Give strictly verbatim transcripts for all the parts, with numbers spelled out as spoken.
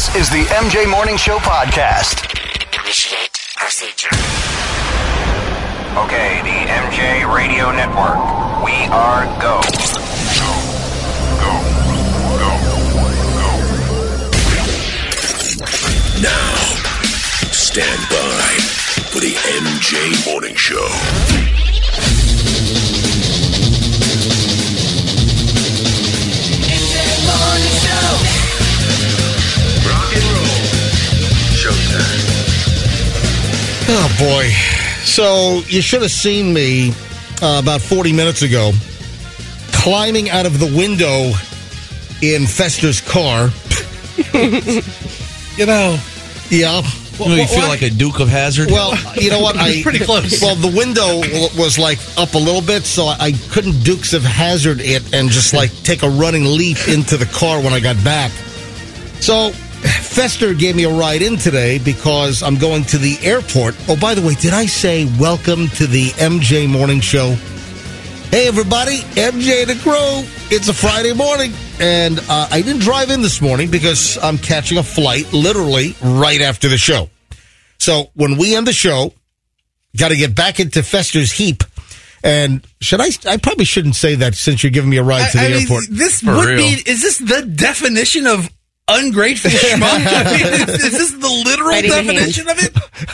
This is the M J Morning Show podcast. Initiate procedure. Okay, the M J Radio Network. We are go. Go, go, go, go. Now, stand by for the M J Morning Show. M J Morning Show. Rock and roll. Showtime. Oh, boy. So, you should have seen me uh, about forty minutes ago climbing out of the window in Fester's car. You know, yeah. Well, you feel like a Duke of Hazzard? Well, you know what? I pretty close. Well, the window was like up a little bit, so I couldn't Dukes of Hazzard it and just like take a running leap into the car when I got back. So Fester gave me a ride in today because I'm going to the airport. Oh, by the way, did I say welcome to the M J Morning Show? Hey, everybody, M J the Crow. It's a Friday morning, and uh, I didn't drive in this morning because I'm catching a flight literally right after the show. So when we end the show, got to get back into Fester's heap. And should I? I probably shouldn't say that since you're giving me a ride to the I, I airport. Mean, this For would real. be. Is this the definition of ungrateful schmuck? I mean, is, is this the literal Right in your definition of it?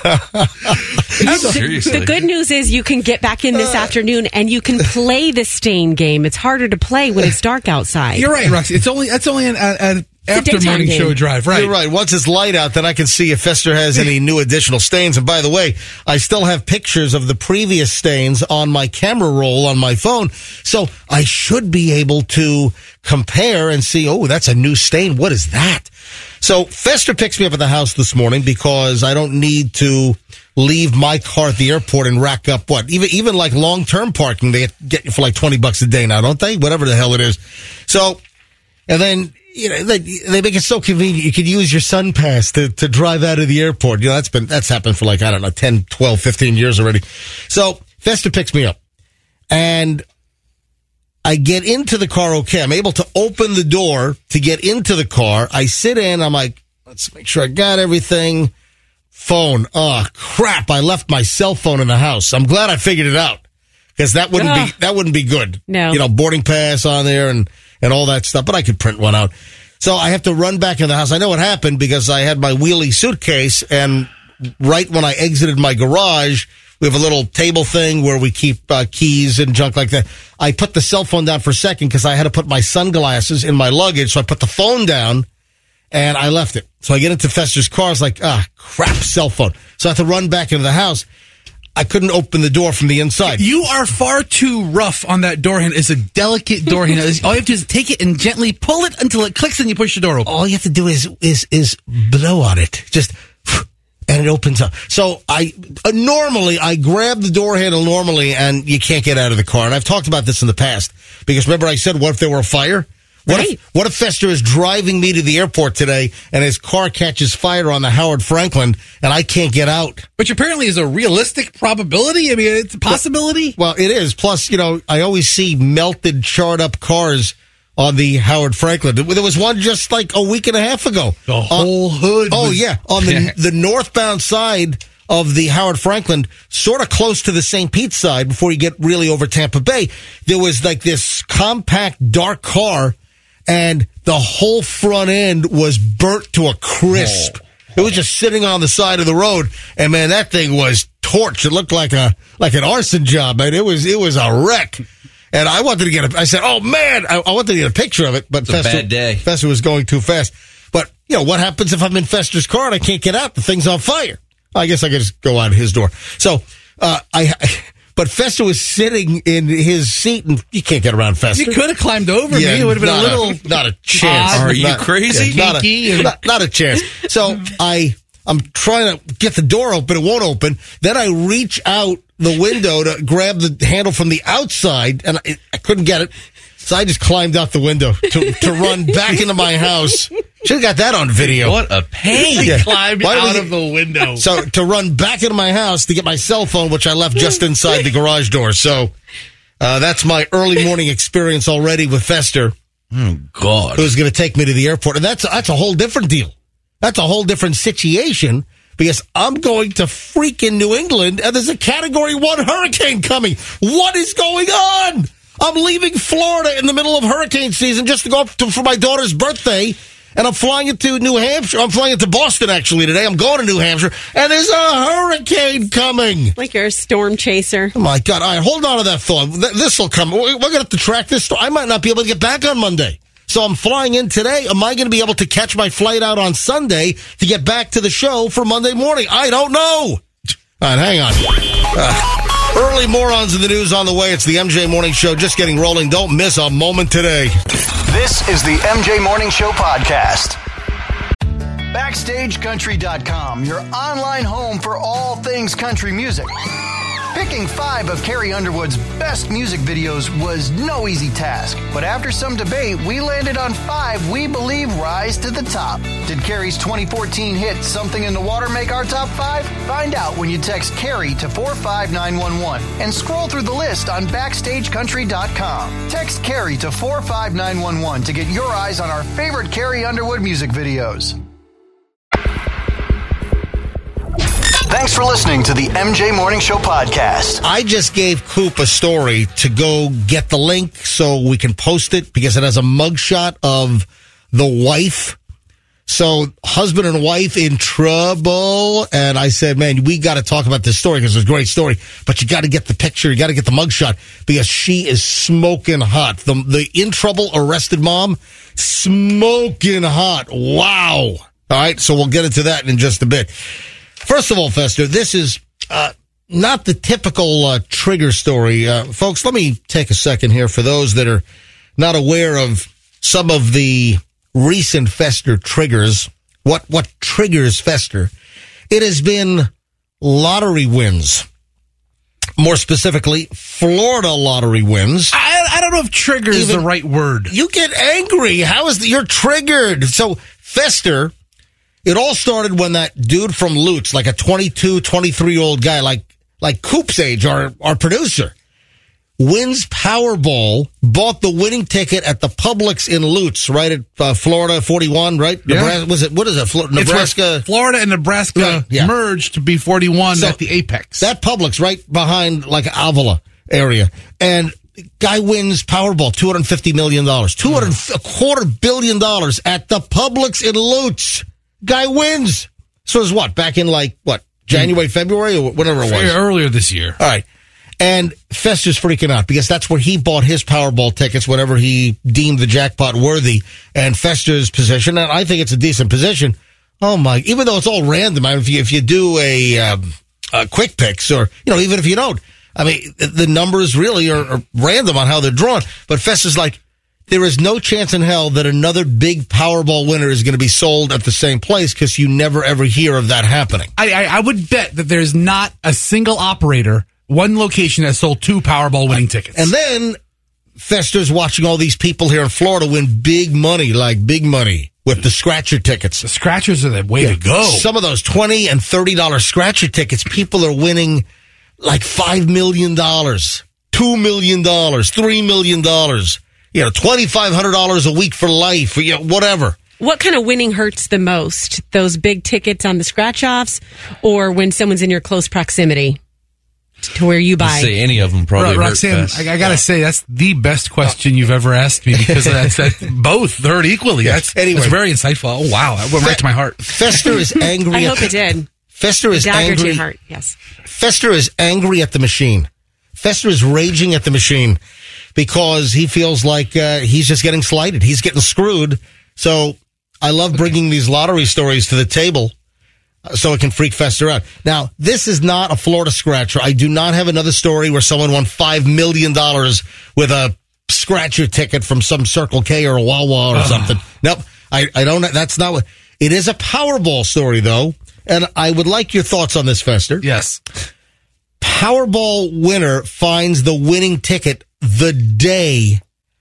Seriously. The good news is you can get back in this afternoon and you can play the Stain game. It's harder to play when it's dark outside. You're right, Roxy. It's only that's only an, an after daytime morning game. show drive, right? You're right. Once it's light out, then I can see if Fester has any new additional stains. And by the way, I still have pictures of the previous stains on my camera roll on my phone. So I should be able to compare and see, oh, that's a new stain. What is that? So Fester picks me up at the house this morning because I don't need to leave my car at the airport and rack up what? Even even like long-term parking, they get you for like twenty bucks a day now, don't they? Whatever the hell it is. So, and then, you know, they, they make it so convenient. You could use your Sun Pass to, to drive out of the airport. You know, that's been, that's happened for like, I don't know, ten, twelve, fifteen years already. So Fester picks me up and I get into the car. Okay. I'm able to open the door to get into the car. I sit in. I'm like, let's make sure I got everything. Phone. Oh, crap. I left my cell phone in the house. I'm glad I figured it out because that wouldn't Ugh. be, that wouldn't be good. No. You know, boarding pass on there and, and all that stuff, but I could print one out. So I have to run back in the house. I know what happened because I had my wheelie suitcase, and right when I exited my garage, we have a little table thing where we keep uh, keys and junk like that. I put the cell phone down for a second because I had to put my sunglasses in my luggage, so I put the phone down, and I left it. So I get into Fester's car. It's like, ah, crap, cell phone. So I have to run back into the house. I couldn't open the door from the inside. You are far too rough on that door handle. It's a delicate door handle. All you have to do is take it and gently pull it until it clicks and you push the door open. All you have to do is is is blow on it, just, and it opens up. So I uh, normally I grab the door handle normally, and you can't get out of the car. And I've talked about this in the past because remember I said, what if there were a fire? What Right. if what if Fester is driving me to the airport today and his car catches fire on the Howard Franklin and I can't get out? Which apparently is a realistic probability. I mean, it's a possibility. Well, it is. Plus, you know, I always see melted, charred up cars on the Howard Franklin. There was one just like a week and a half ago. The whole hood. Oh, was- yeah. On the the northbound side of the Howard Franklin, sort of close to the Saint Pete side before you get really over Tampa Bay, there was like this compact, dark car, and the whole front end was burnt to a crisp. It was just sitting on the side of the road, and man, that thing was torched. It looked like a like an arson job, man. It was it was a wreck. And I wanted to get a, I said, oh man, I, I wanted to get a picture of it, but It's a Fester, bad day. Fester was going too fast. But, you know, what happens if I'm in Fester's car and I can't get out? The thing's on fire. I guess I could just go out his door. So, uh, I, but Fester was sitting in his seat, and you can't get around Fester. You could have climbed over Yeah, me. It would have been a not little. not a chance. odd. Are you Not- crazy? yeah, not, Kinky a, and- not, not a chance. So I, I'm trying to get the door open. It won't open. Then I reach out the window to grab the handle from the outside, and I, I couldn't get it. So I just climbed out the window to, to run back into my house. Should have got that on video. What a pain. Yeah. Climbed Why out was of it- the window. So to run back into my house to get my cell phone, which I left just inside the garage door. So uh, that's my early morning experience already with Fester, Oh, God. who's going to take me to the airport. And that's that's a whole different deal. That's a whole different situation because I'm going to freaking New England and there's a Category one hurricane coming. What is going on? I'm leaving Florida in the middle of hurricane season just to go up to, for my daughter's birthday, and I'm flying into New Hampshire. I'm flying into Boston, actually, today. I'm going to New Hampshire, and there's a hurricane coming. Like you're a storm chaser. Oh, my God. All right, hold on to that thought. This will come. We're going to have to track this. I might not be able to get back on Monday. So I'm flying in today. Am I going to be able to catch my flight out on Sunday to get back to the show for Monday morning? I don't know. All right, hang on. Uh, Early morons in the news on the way. It's the M J Morning Show just getting rolling. Don't miss a moment today. This is the M J Morning Show podcast. Backstage Country dot com, your online home for all things country music. Picking five of Carrie Underwood's best music videos was no easy task. But after some debate, we landed on five we believe rise to the top. Did Carrie's twenty fourteen hit Something in the Water make our top five? Find out when you text Carrie to four five nine one one and scroll through the list on Backstage Country dot com. Text Carrie to four five nine one one to get your eyes on our favorite Carrie Underwood music videos. Thanks for listening to the M J Morning Show podcast. I just gave Coop a story to go get the link so we can post it because it has a mugshot of the wife. So husband and wife in trouble. And I said, man, we got to talk about this story because it's a great story. But you got to get the picture. You got to get the mugshot because she is smoking hot. The, the in trouble arrested mom, smoking hot. Wow. All right. So we'll get into that in just a bit. First of all, Fester, this is uh, not the typical uh, trigger story. Uh, folks, let me take a second here for those that are not aware of some of the recent Fester triggers. What what triggers Fester? It has been lottery wins. More specifically, Florida lottery wins. I, I don't know if trigger is the right word. You get angry. How is the, you're triggered? So, Fester... It all started when that dude from Lutz, like a twenty-two, twenty-three-year-old guy, like like Coop's age, our, our producer, wins Powerball, bought the winning ticket at the Publix in Lutz, right at uh, Florida forty-one, right? Yeah. Nebraska, was it, what is it, Flo- Nebraska? Florida and Nebraska yeah, yeah. merged to be forty-one so at the apex. That Publix, right behind, like, Avila area. And guy wins Powerball, two hundred fifty million dollars. two hundred, a quarter billion dollars at the Publix in Lutz. Guy wins. So it was what? Back in like, what? January, February, or whatever it was? Earlier this year. All right. And Fester's freaking out because that's where he bought his Powerball tickets whenever he deemed the jackpot worthy. And Fester's position, and I think it's a decent position. Oh my, even though it's all random, I mean, if you, if you do a, um, a quick picks or, you know, even if you don't, I mean, the numbers really are, are random on how they're drawn. But Fester's like, there is no chance in hell that another big Powerball winner is going to be sold at the same place because you never ever hear of that happening. I, I, I would bet that there's not a single operator, one location that sold two Powerball winning tickets. And then Fester's watching all these people here in Florida win big money, like big money, with the scratcher tickets. The scratchers are the way yeah. to go. Some of those twenty and thirty dollars scratcher tickets, people are winning like five million dollars, two million dollars, three million dollars. You know, twenty-five hundred dollars a week for life, you know, whatever. What kind of winning hurts the most? Those big tickets on the scratch-offs or when someone's in your close proximity to where you buy? I'd say any of them probably Ro- hurt Roxanne, fast. I, I got to yeah. say, that's the best question you've ever asked me because that's, that's both hurt equally. Yeah. That's, anyway, that's very insightful. Oh, wow. That went Fe- right to my heart. Fester is angry. I at hope the, it did. Fester is Dagger angry. to your heart, yes. Fester is angry at the machine. Fester is raging at the machine because he feels like uh, he's just getting slighted. He's getting screwed. So I love bringing these lottery stories to the table uh, so it can freak Fester out. Now, this is not a Florida scratcher. I do not have another story where someone won five million dollars with a scratcher ticket from some Circle K or a Wawa or uh. something. Nope. I, I don't. That's not what. It is a Powerball story, though. And I would like your thoughts on this, Fester. Yes. Powerball winner finds the winning ticket the day,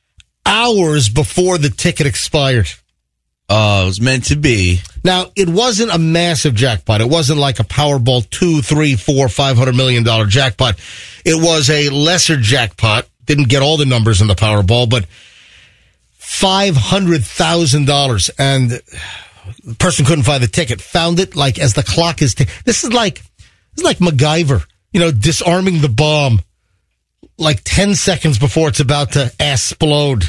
hours before the ticket expired. Oh, uh, it was meant to be. Now, it wasn't a massive jackpot. It wasn't like a Powerball two, three, four, five hundred million dollar jackpot. It was a lesser jackpot. Didn't get all the numbers in the Powerball, but five hundred thousand dollars. And the person couldn't find the ticket. Found it like as the clock is. T- this is like this is like MacGyver, you know, disarming the bomb like ten seconds before it's about to explode.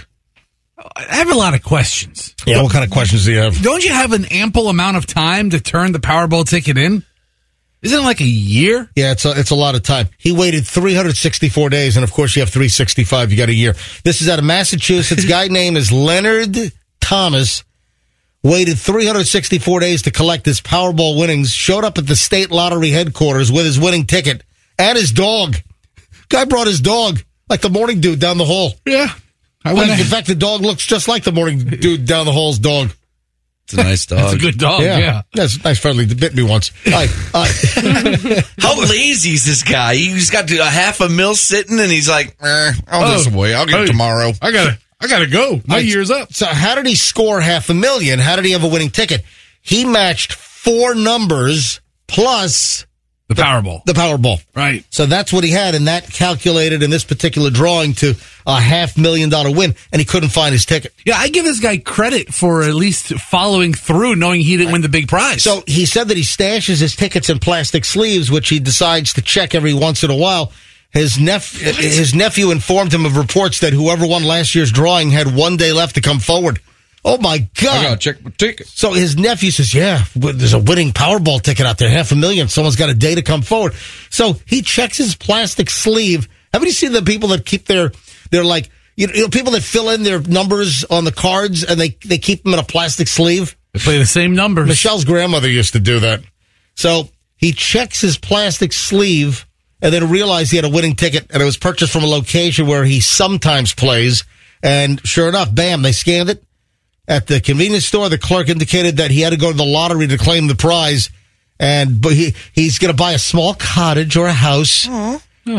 I have a lot of questions. Yeah, what kind of questions do you have? Don't you have an ample amount of time to turn the Powerball ticket in? Isn't it like a year? Yeah, it's a, it's a lot of time. He waited three hundred sixty-four days, and of course you have three hundred sixty-five, you got a year. This is out of Massachusetts. Guy name is Leonard Thomas. Waited three hundred sixty-four days to collect his Powerball winnings. Showed up at the state lottery headquarters with his winning ticket and his dog. Guy brought his dog, like the morning dude down the hall. Yeah. I Like, went in fact, the dog looks just like the morning dude down the hall's dog. It's a nice dog. It's a good dog, yeah. yeah. That's nice, friendly. It bit me once. All right, all right. How lazy is this guy? He's got a half a mil sitting, and he's like, eh, I'll Oh, just wait. I'll get hey, it tomorrow. I gotta, I gotta go. My All right, year's up. So how did he score half a million? How did he have a winning ticket? He matched four numbers plus The Powerball. the Powerball. Right. So that's what he had, and that calculated in this particular drawing to a half million dollar win, and he couldn't find his ticket. Yeah, I give this guy credit for at least following through, knowing he didn't win the big prize. So he said that he stashes his tickets in plastic sleeves, which he decides to check every once in a while. His neph- his nephew informed him of reports that whoever won last year's drawing had one day left to come forward. Oh, my God. I gotta check my ticket. So his nephew says, yeah, there's a winning Powerball ticket out there, half a million. Someone's got a day to come forward. So he checks his plastic sleeve. Haven't you seen the people that keep their, they're like, you know, people that fill in their numbers on the cards and they, they keep them in a plastic sleeve? they play the same numbers. Michelle's grandmother used to do that. So he checks his plastic sleeve and then realized he had a winning ticket, and it was purchased from a location where he sometimes plays. And sure enough, bam, they scanned it. At the convenience store, the clerk indicated that he had to go to the lottery to claim the prize, and but he he's going to buy a small cottage or a house, Oh.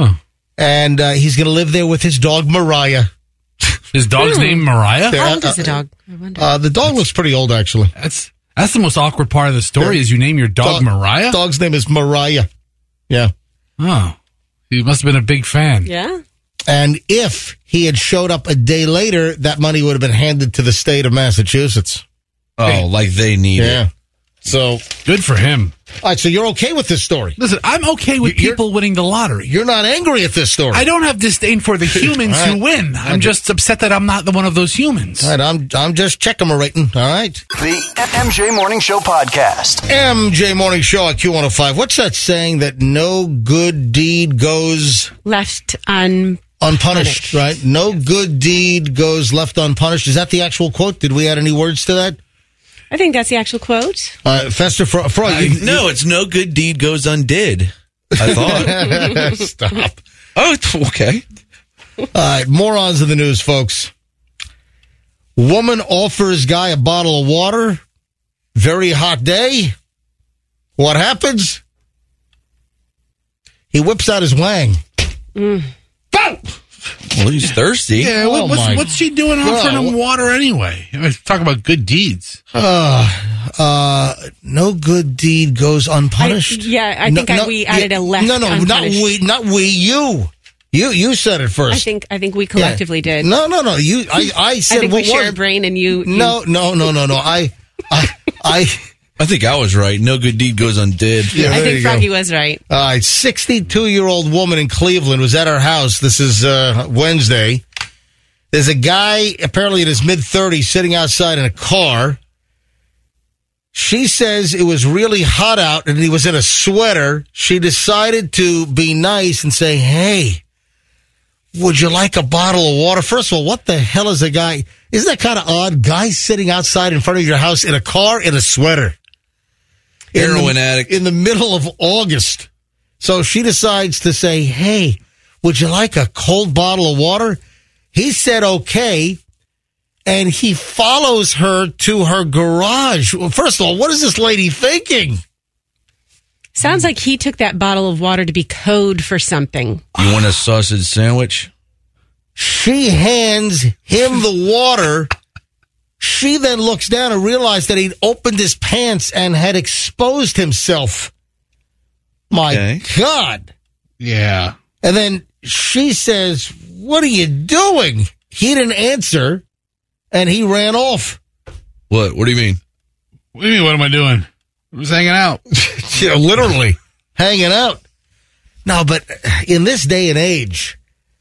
and uh, he's going to live there with his dog Mariah. His dog's name Mariah? There- How old uh, is the dog? I wonder. Uh, the dog looks pretty old, actually. That's that's the most awkward part of the story is you name your dog, Mariah? Dog's name is Mariah. Yeah. Oh. He must have been a big fan. Yeah. And if he had showed up a day later, that money would have been handed to the state of Massachusetts. Oh, like they need Yeah. it. So, Good for him. all right, so you're okay with this story? Listen, I'm okay with You're- people winning the lottery. You're not angry at this story? I don't have disdain for the humans All right. who win. I'm Okay. just upset that I'm not the one of those humans. All right, I'm, I'm just checking my rating. All right. The M J Morning Show podcast. M J Morning Show at Q one oh five. What's that saying that no good deed goes Left un. unpunished, right? No good deed goes left unpunished. Is that the actual quote? Did we add any words to that? I think that's the actual quote. Uh, Fester, Fro- Freud, you, No, it's no good deed goes undid. I thought. Stop. Oh, it's okay. All right, morons in the news, folks. Woman offers guy a bottle of water. Very hot day. What happens? He whips out his wang. Mm. Bow! Well, he's thirsty. Yeah, Oh, what, what's, my what's she doing offering God. him water anyway? Talk about good deeds. Uh, uh, no good deed goes unpunished. I- yeah, I think I- we added a left No, no, not unpunished. we, not we, you. You, you said it first. I think I think we Yeah. collectively did. No, no, no. You, I, I said I think what we share was- a brain, and you. you No, no, no, no, no. I, I, I. I think I was right. No good deed goes undid. Yeah, I there think you go. Froggy was right. All right, sixty-two-year-old woman in Cleveland was at her house. This is uh, Wednesday. There's a guy, apparently in his mid-thirties, sitting outside in a car. She says it was really hot out and he was in a sweater. She decided to be nice and say, hey, would you like a bottle of water? First of all, what the hell is a guy? Isn't that kind of odd? Guy sitting outside in front of your house in a car in a sweater. In Heroin the- addict. In the middle of August. So she decides to say, hey, would you like a cold bottle of water? He said, okay. And he follows her to her garage. Well, first of all, what is this lady thinking? Sounds like he took that bottle of water to be code for something. You want a sausage sandwich? She hands him the water. She then looks down and realized that he'd opened his pants and had exposed himself. My Okay. God. Yeah. And then she says, what are you doing? He didn't answer, and he ran off. What? What do you mean? What do you mean, what am I doing? I was hanging out. You know, literally hanging out. No, but in this day and age,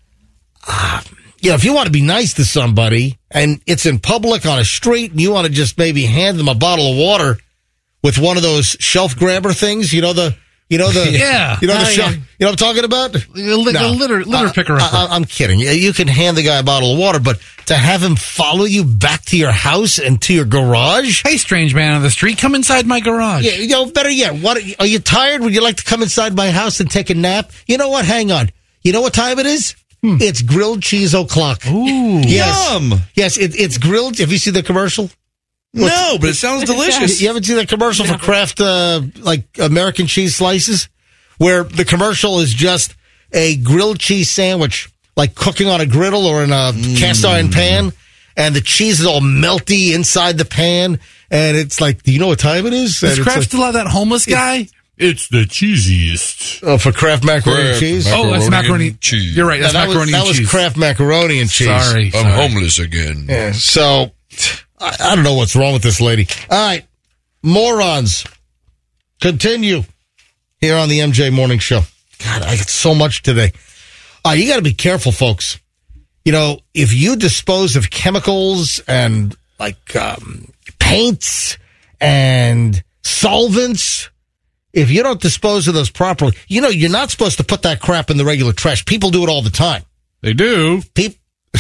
uh, you know, if you want to be nice to somebody and it's in public on a street and you want to just maybe hand them a bottle of water with one of those shelf grabber things, you know, the, you know, the, yeah. you know, the Oh, shelf, yeah. you know what I'm talking about? A, li- No. a litter, litter Uh, picker I, upper. I, I'm kidding. You- You can hand the guy a bottle of water, but to have him follow you back to your house and to your garage? Hey, strange man on the street, come inside my garage. Yeah, you know, better yet, what are you tired? Would you like to come inside my house and take a nap? You know what? Hang on. You know what time it is? Hmm. It's grilled cheese o'clock. Ooh. Yes. Yum. Yes, it, it's grilled. Have you seen the commercial? No, but it sounds delicious. You haven't seen the commercial for Kraft, uh, like American cheese slices? Where the commercial is just a grilled cheese sandwich, like cooking on a griddle or in a mm. cast iron pan, and the cheese is all melty inside the pan, and it's like, do you know what time it is? Does And Kraft it's still have that homeless guy? It's the cheesiest. like, oh, for Kraft macaroni and Kraft cheese? Oh, that's Macaroni macaroni and cheese. You're right. That's No, that macaroni was, that and was cheese. Kraft macaroni and cheese. Sorry. I'm sorry. homeless again. Yeah, so, I, I don't know what's wrong with this lady. All right, morons, continue here on the M J Morning Show. God, I got so much today. Uh, you got to be careful, folks. You know, if you dispose of chemicals and like um, paints and solvents, if you don't dispose of those properly, you know, you're not supposed to put that crap in the regular trash. People do it all the time. They do. People.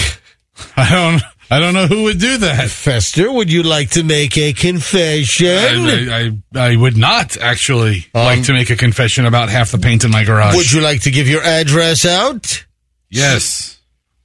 I don't. I don't know who would do that. Fester, would you like to make a confession? I, I, I would not actually Um, like to make a confession about half the paint in my garage. Would you like to give your address out? Yes.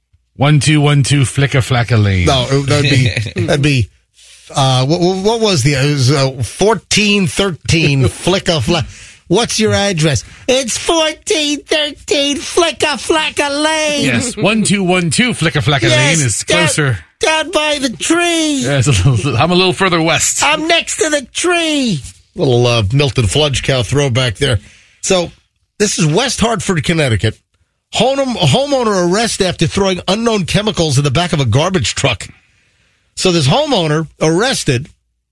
One two one two Flicka Flacka Lane. No, that'd be that'd be. Uh, what, what was the? It was uh, fourteen thirteen Flicka Flack. What's your address? It's fourteen thirteen Flicka Flacka Lane. Yes, one two one two Flicka Flacka Yes, Lane is down- closer. Down by the tree. Yes, a little, I'm a little further west. I'm next to the tree. Little uh, Milton Fludge cow throwback there. So this is West Hartford, Connecticut. Home, homeowner arrested after throwing unknown chemicals in the back of a garbage truck. So this homeowner arrested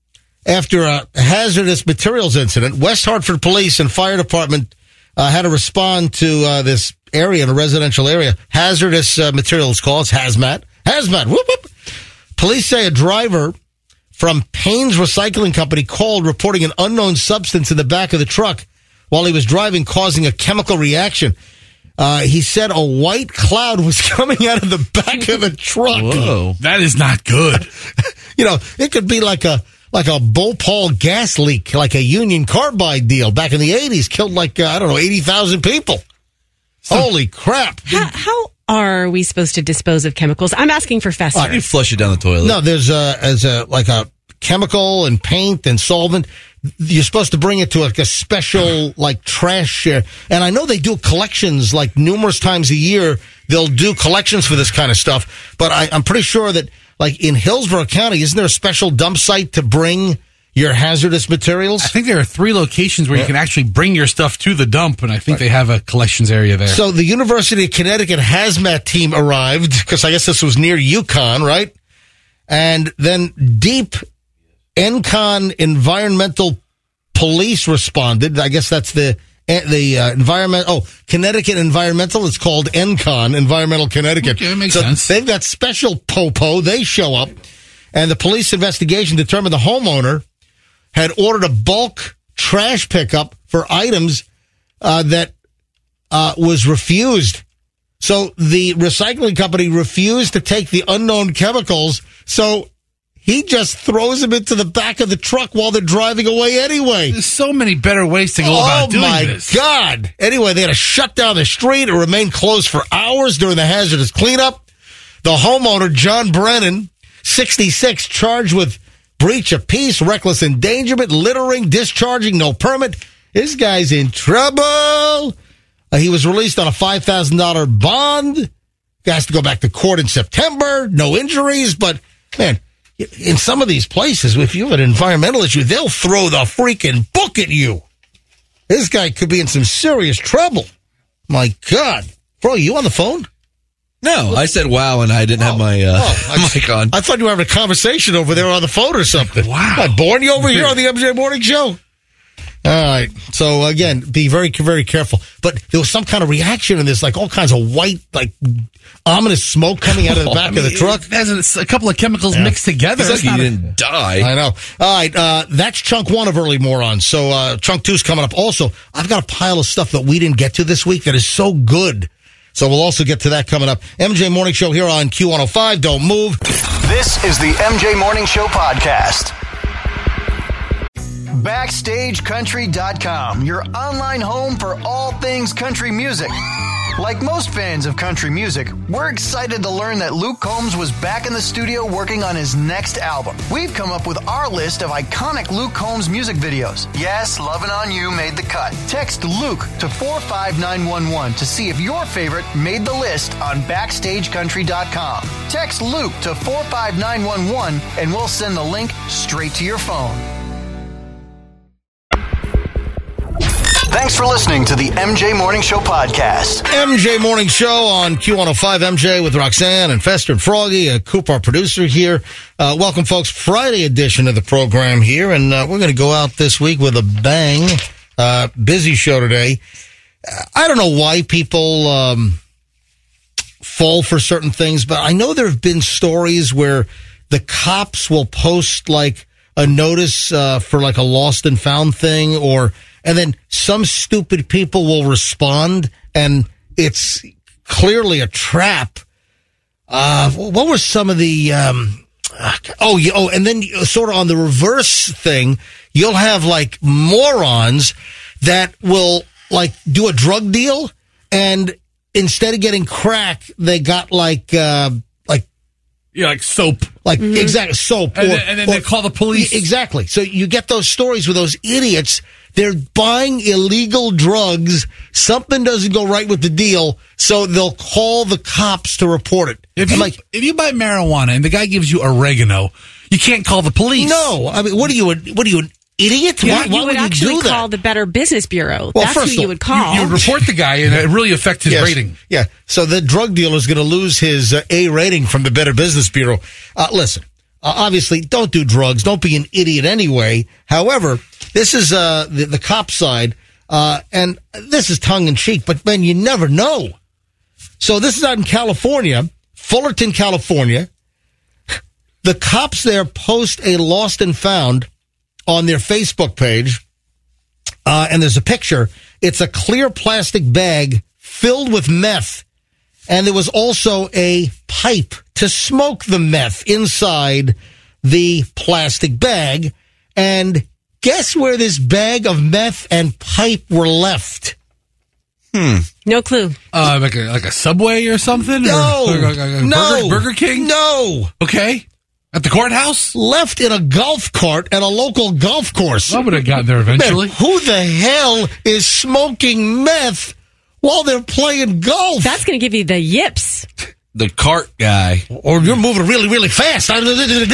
after a hazardous materials incident. West Hartford Police and Fire Department uh, had to respond to uh, this area, in a residential area. Hazardous uh, materials call. It's hazmat. Hazmat. Whoop, whoop. Police say a driver from Payne's Recycling Company called reporting an unknown substance in the back of the truck while he was driving, causing a chemical reaction. Uh, he said a white cloud was coming out of the back of the truck. Whoa. That is not good. You know, it could be like a like a Bhopal gas leak, like a Union Carbide deal back in the eighties, killed like, uh, I don't know, eighty thousand people. Holy crap. How, how are we supposed to dispose of chemicals? I'm asking for Fester. How do you flush it down the toilet? No, there's a, as a, like a chemical and paint and solvent. You're supposed to bring it to like a special, like trash. Uh, and I know they do collections like numerous times a year. They'll do collections for this kind of stuff. But I, I'm pretty sure that like in Hillsborough County, isn't there a special dump site to bring your hazardous materials? I think there are three locations where you can actually bring your stuff to the dump, and I think they have a collections area there. So the University of Connecticut hazmat team arrived, because I guess this was near UConn, right? And then Deep Encon Environmental Police responded. I guess that's the the uh, environment. Oh, Connecticut Environmental. It's called Encon Environmental Connecticut. Okay, makes so sense. They've got special popo. They show up, and the police investigation determined the homeowner had ordered a bulk trash pickup for items uh, that uh, was refused. So the recycling company refused to take the unknown chemicals. So he just throws them into the back of the truck while they're driving away anyway. There's so many better ways to go Oh, about doing my this. God. Anyway, they had to shut down the street and remain closed for hours during the hazardous cleanup. The homeowner, John Brennan, sixty-six, charged with breach of peace, reckless endangerment, littering, discharging, no permit. This guy's in trouble. Uh, he was released on a five thousand dollars bond. He has to go back to court in September. No injuries, but, man, in some of these places, if you have an environmental issue, they'll throw the freaking book at you. This guy could be in some serious trouble. My God. Bro, you on the phone? No, I said wow, and I didn't have my uh, Oh, mic on. I thought you were having a conversation over there on the phone or something. Wow. What, born you over here on the M J Morning Show? All right. So, again, be very, very careful. But there was some kind of reaction, and there's like all kinds of white, like, ominous smoke coming out of the back of the truck. There's a couple of chemicals Yeah. mixed together. It's like It's he not a- didn't die. I know. All right. Uh, that's chunk one of Early Morons. So, uh, chunk two's coming up. Also, I've got a pile of stuff that we didn't get to this week that is so good. So we'll also get to that coming up. M J Morning Show here on Q one oh five. Don't move. This is the M J Morning Show podcast. Backstage Country dot com, your online home for all things country music. Like most fans of country music, we're excited to learn that Luke Combs was back in the studio working on his next album. We've come up with our list of iconic Luke Combs music videos. Yes, Lovin' On You made the cut. Text Luke to four five nine one one to see if your favorite made the list on Backstage Country dot com. Text Luke to four five nine one one and we'll send the link straight to your phone. Thanks for listening to the M J Morning Show podcast. M J Morning Show on Q one oh five M J with Roxanne and Fester and Froggy. Uh, Coop, our producer here. Uh, welcome, folks. Friday edition of the program here, and uh, we're going to go out this week with a bang. Uh, busy show today. Uh, I don't know why people um, fall for certain things, but I know there have been stories where the cops will post like a notice uh, for like a lost and found thing, or and then some stupid people will respond, and it's clearly a trap. Uh, what were some of the? Um, oh, yeah, oh, and then sort of on the reverse thing, you'll have like morons that will like do a drug deal, and instead of getting crack, they got like uh, like Yeah, like soap. like exactly soap, And or- then- and then or- they call the police. Exactly. So you get those stories with those idiots. They're buying illegal drugs. Something doesn't go right with the deal, so they'll call the cops to report it. If I'm you, like, if you buy marijuana and the guy gives you oregano, you can't call the police. no. I mean, what are you? What are you, an idiot? Yeah, why you why would, would you actually do that? call the Better Business Bureau. Well, That's first who of you all, would call. You, you report the guy, and it really affects his Yes. rating. Yeah. So the drug dealer is going to lose his uh, A rating from the Better Business Bureau. Uh, listen, uh, obviously, don't do drugs. Don't be an idiot anyway. However, this is uh, the, the cop side, uh, and this is tongue in cheek, but man, you never know. So this is out in California, Fullerton, California. The cops there post a lost and found on their Facebook page. Uh, and there's a picture. It's a clear plastic bag filled with meth. And there was also a pipe to smoke the meth inside the plastic bag. And guess where this bag of meth and pipe were left? No clue. Uh, like a like a Subway or something? No. Or, like a, a no. Burger, Burger King? No. Okay. At the courthouse? Left in a golf cart at a local golf course. I would have gotten there eventually. Man, who the hell is smoking meth while they're playing golf? That's going to give you the yips. The cart guy. Or you're moving really, really fast. Hold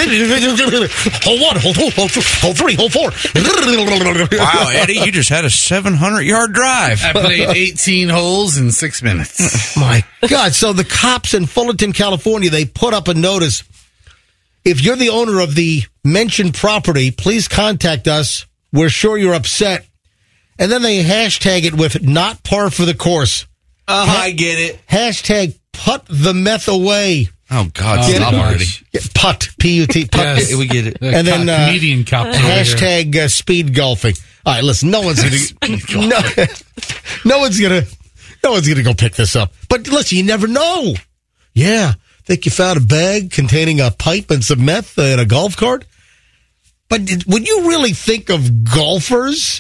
one, hold two, hold three, hold three, hold four. Wow, Eddie, you just had a seven hundred yard drive. I played eighteen holes in six minutes. My God. So the cops in Fullerton, California, they put up a notice. If you're the owner of the mentioned property, please contact us. We're sure you're upset. And then they hashtag it with not par for the course. Oh, I get it. Hashtag put the meth away. Oh, God, Oh, stop gosh. already. Yeah, Put, P U T, put. Yes. We get it. The And then, co- uh, comedian cop. over here. Hashtag uh, speed golfing. All right, listen, no one's going to, no, no one's going to, no one's going to go pick this up. But listen, you never know. Yeah. Think you found a bag containing a pipe and some meth in a golf cart? But did, would you really think of golfers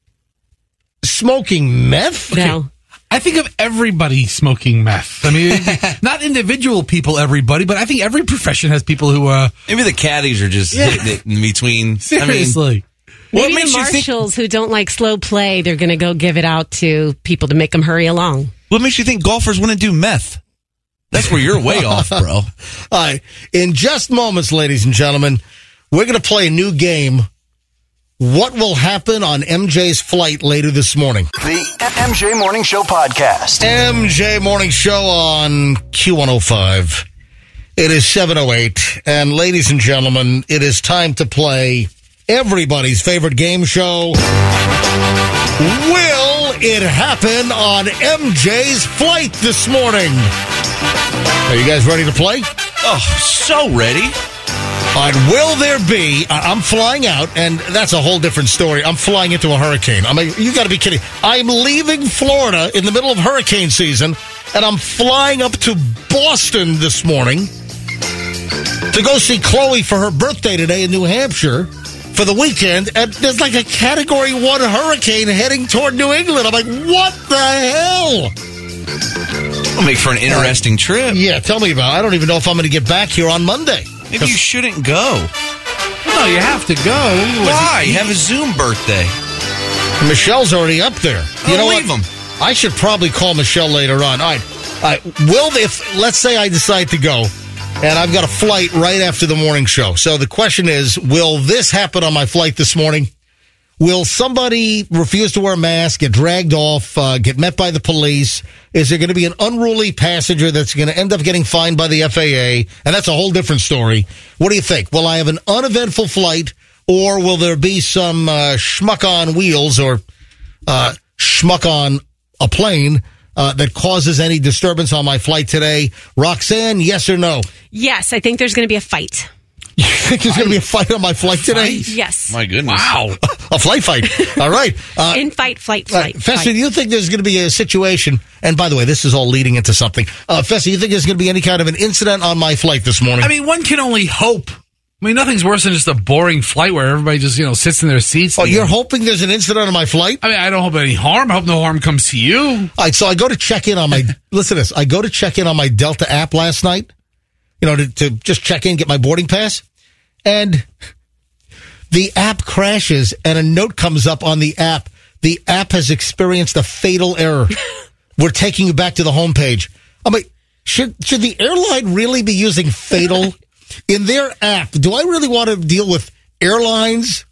smoking meth? No. I think of everybody smoking meth. I mean, not individual people, everybody, but I think every profession has people who, uh, Maybe the caddies are just Yeah. hitting it in between. seriously. I mean, what Maybe makes the you think? marshals who don't like slow play, they're going to go give it out to people to make them hurry along. What makes you think golfers want to do meth? That's where you're way off, bro. All right. In just moments, ladies and gentlemen, we're going to play a new game. What will happen on M J's flight later this morning? The M J Morning Show podcast. M J Morning Show on Q one oh five. It is seven oh eight. And ladies and gentlemen, it is time to play everybody's favorite game show. Will it happen on M J's flight this morning? Are you guys ready to play? Oh, so ready. All right, will there be, I'm flying out, and that's a whole different story. I'm flying into a hurricane. I mean, you got to be kidding. I'm leaving Florida in the middle of hurricane season, and I'm flying up to Boston this morning to go see Chloe for her birthday today in New Hampshire for the weekend, and there's like a Category one hurricane heading toward New England. I'm like, what the hell? It'll make for an interesting trip. Yeah, tell me about it. I don't even know if I'm going to get back here on Monday. Maybe you shouldn't go. No, you have to go. Why? Have a Zoom birthday. Michelle's already up there. You Oh, know leave what? him. I should probably call Michelle later on. All right. All right. Will, if, let's say I decide to go, and I've got a flight right after the morning show. So the question is, will this happen on my flight this morning? Will somebody refuse to wear a mask, get dragged off, uh, get met by the police? Is there going to be an unruly passenger that's going to end up getting fined by the F A A? And that's a whole different story. What do you think? Will I have an uneventful flight, or will there be some uh, schmuck on wheels or uh, schmuck on a plane uh, that causes any disturbance on my flight today? Roxanne, yes or no? Yes, I think there's going to be a fight. You think there's going to be a fight on my flight today? Yes. My goodness. Wow. A flight fight. All right. Uh, In fight, flight, uh, flight. Fester, fight. do you think there's going to be a situation, and by the way, this is all leading into something. Uh, Fester, you think there's going to be any kind of an incident on my flight this morning? I mean, one can only hope. I mean, nothing's worse than just a boring flight where everybody just, you know, sits in their seats. Oh, you're hoping there's an incident on my flight? I mean, I don't hope any harm. I hope no harm comes to you. All right, so I go to check in on my, listen to this, I go to check in on my Delta app last night, you know, to, to just check in, get my boarding pass, and the app crashes and a note comes up on the app. The app has experienced a fatal error. We're taking you back to the homepage. I'm like, should, should the airline really be using fatal in their app? Do I really want to deal with airlines?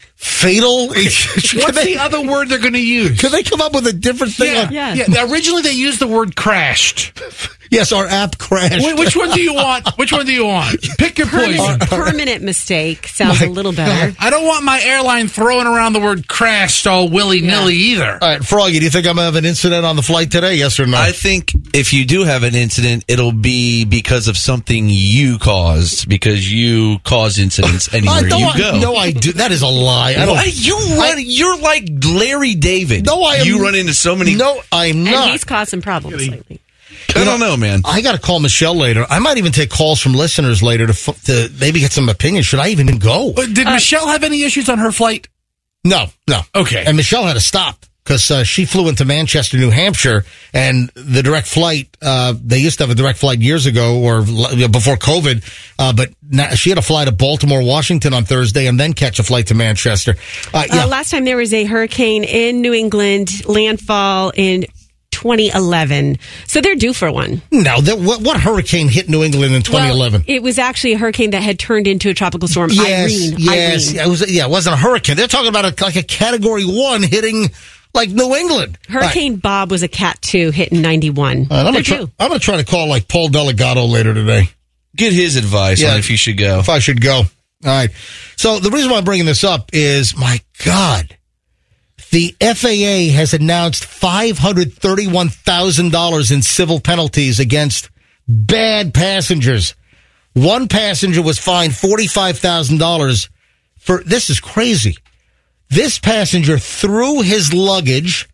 Fatal? What's they, the other word they're going to use? Could they come up with a different thing? Yeah, Yeah. yeah. Originally, they used the word crashed. Yes, our app crashed. Wh- Which one do you want? Which one do you want? Pick your poison. Permanent, permanent mistake sounds a little better. I don't want my airline throwing around the word crashed all willy-nilly either. All right, Froggy, do you think I'm going to have an incident on the flight today? Yes or no? I think if you do have an incident, it'll be because of something you caused, because you cause incidents anywhere I don't, you I- go. No, I do. That is a lie. I don't. Why? You run, you're like Larry David. No, I am. You run into so many. No, I'm And not. he's caused some problems lately. I don't know, man. I got to call Michelle later. I might even take calls from listeners later to f- to maybe get some opinions. Should I even go? But Did Michelle have any issues on her flight? No, no. Okay. And Michelle had to stop because uh, she flew into Manchester, New Hampshire, and the direct flight, uh, they used to have a direct flight years ago or l- before COVID, uh, but now she had to fly to Baltimore, Washington on Thursday and then catch a flight to Manchester. Uh, yeah. Uh, last time there was a hurricane in New England, landfall in twenty eleven. So they're due for one. Now, that, what, what hurricane hit New England in twenty eleven? Well, it was actually a hurricane that had turned into a tropical storm. Yes, Irene. yes. Irene. It was, yeah, it wasn't a hurricane. They're talking about a, like a Category one hitting like New England. Hurricane Right. Bob was a Cat two hit in ninety-one. All right, I'm They're gonna due. try, I'm going to try to call like Paul Delegato later today. Get his advice Yeah. on if you should go. If I should go. All right. So the reason why I'm bringing this up is, my God, the F A A has announced five hundred thirty-one thousand dollars in civil penalties against bad passengers. One passenger was fined forty-five thousand dollars for, this is crazy. This passenger threw his luggage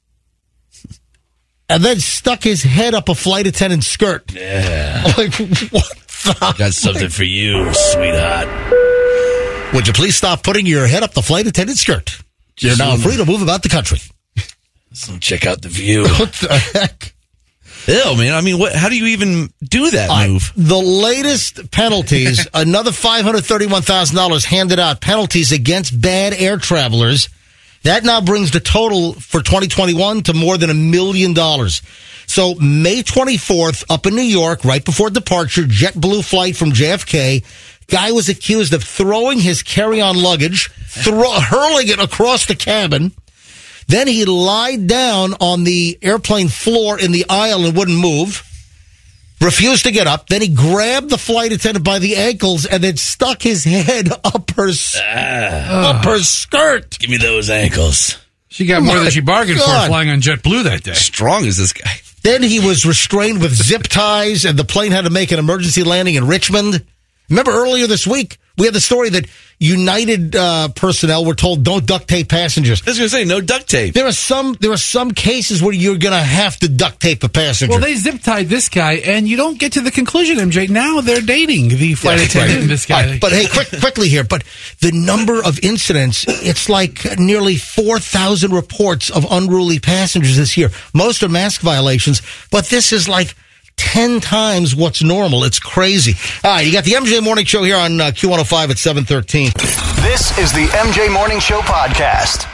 and then stuck his head up a flight attendant's skirt. Yeah. I'm like, what the? Got something for you, sweetheart. Would you please stop putting your head up the flight attendant's skirt? You're now free to move about the country. So check out the view. What the heck? Ew, man. I mean, what? How do you even do that All right, move? the latest penalties, another five hundred thirty-one thousand dollars handed out, penalties against bad air travelers. That now brings the total for twenty twenty-one to more than a million dollars. So May twenty-fourth, up in New York, right before departure, JetBlue flight from J F K, guy was accused of throwing his carry-on luggage, throw, hurling it across the cabin. Then he lied down on the airplane floor in the aisle and wouldn't move. Refused to get up. Then he grabbed the flight attendant by the ankles and then stuck his head up her, Ah. up her skirt. Give me those ankles. She got more My than she bargained God. for flying on JetBlue that day. Strong is this guy? Then he was restrained with zip ties, and the plane had to make an emergency landing in Richmond. Remember earlier this week, we had the story that United uh, personnel were told don't duct tape passengers. I was going to say, no duct tape. There are some there are some cases where you're going to have to duct tape a passenger. Well, they zip tied this guy, and you don't get to the conclusion, M J. Now they're dating the flight Yeah, attendant right. and this guy. Right, but hey, quick, quickly here. But the number of incidents, it's like nearly four thousand reports of unruly passengers this year. Most are mask violations, but this is like ten times what's normal. It's crazy. All right, you got the M J Morning Show here on uh, Q one oh five at seven thirteen. This is the M J Morning Show podcast.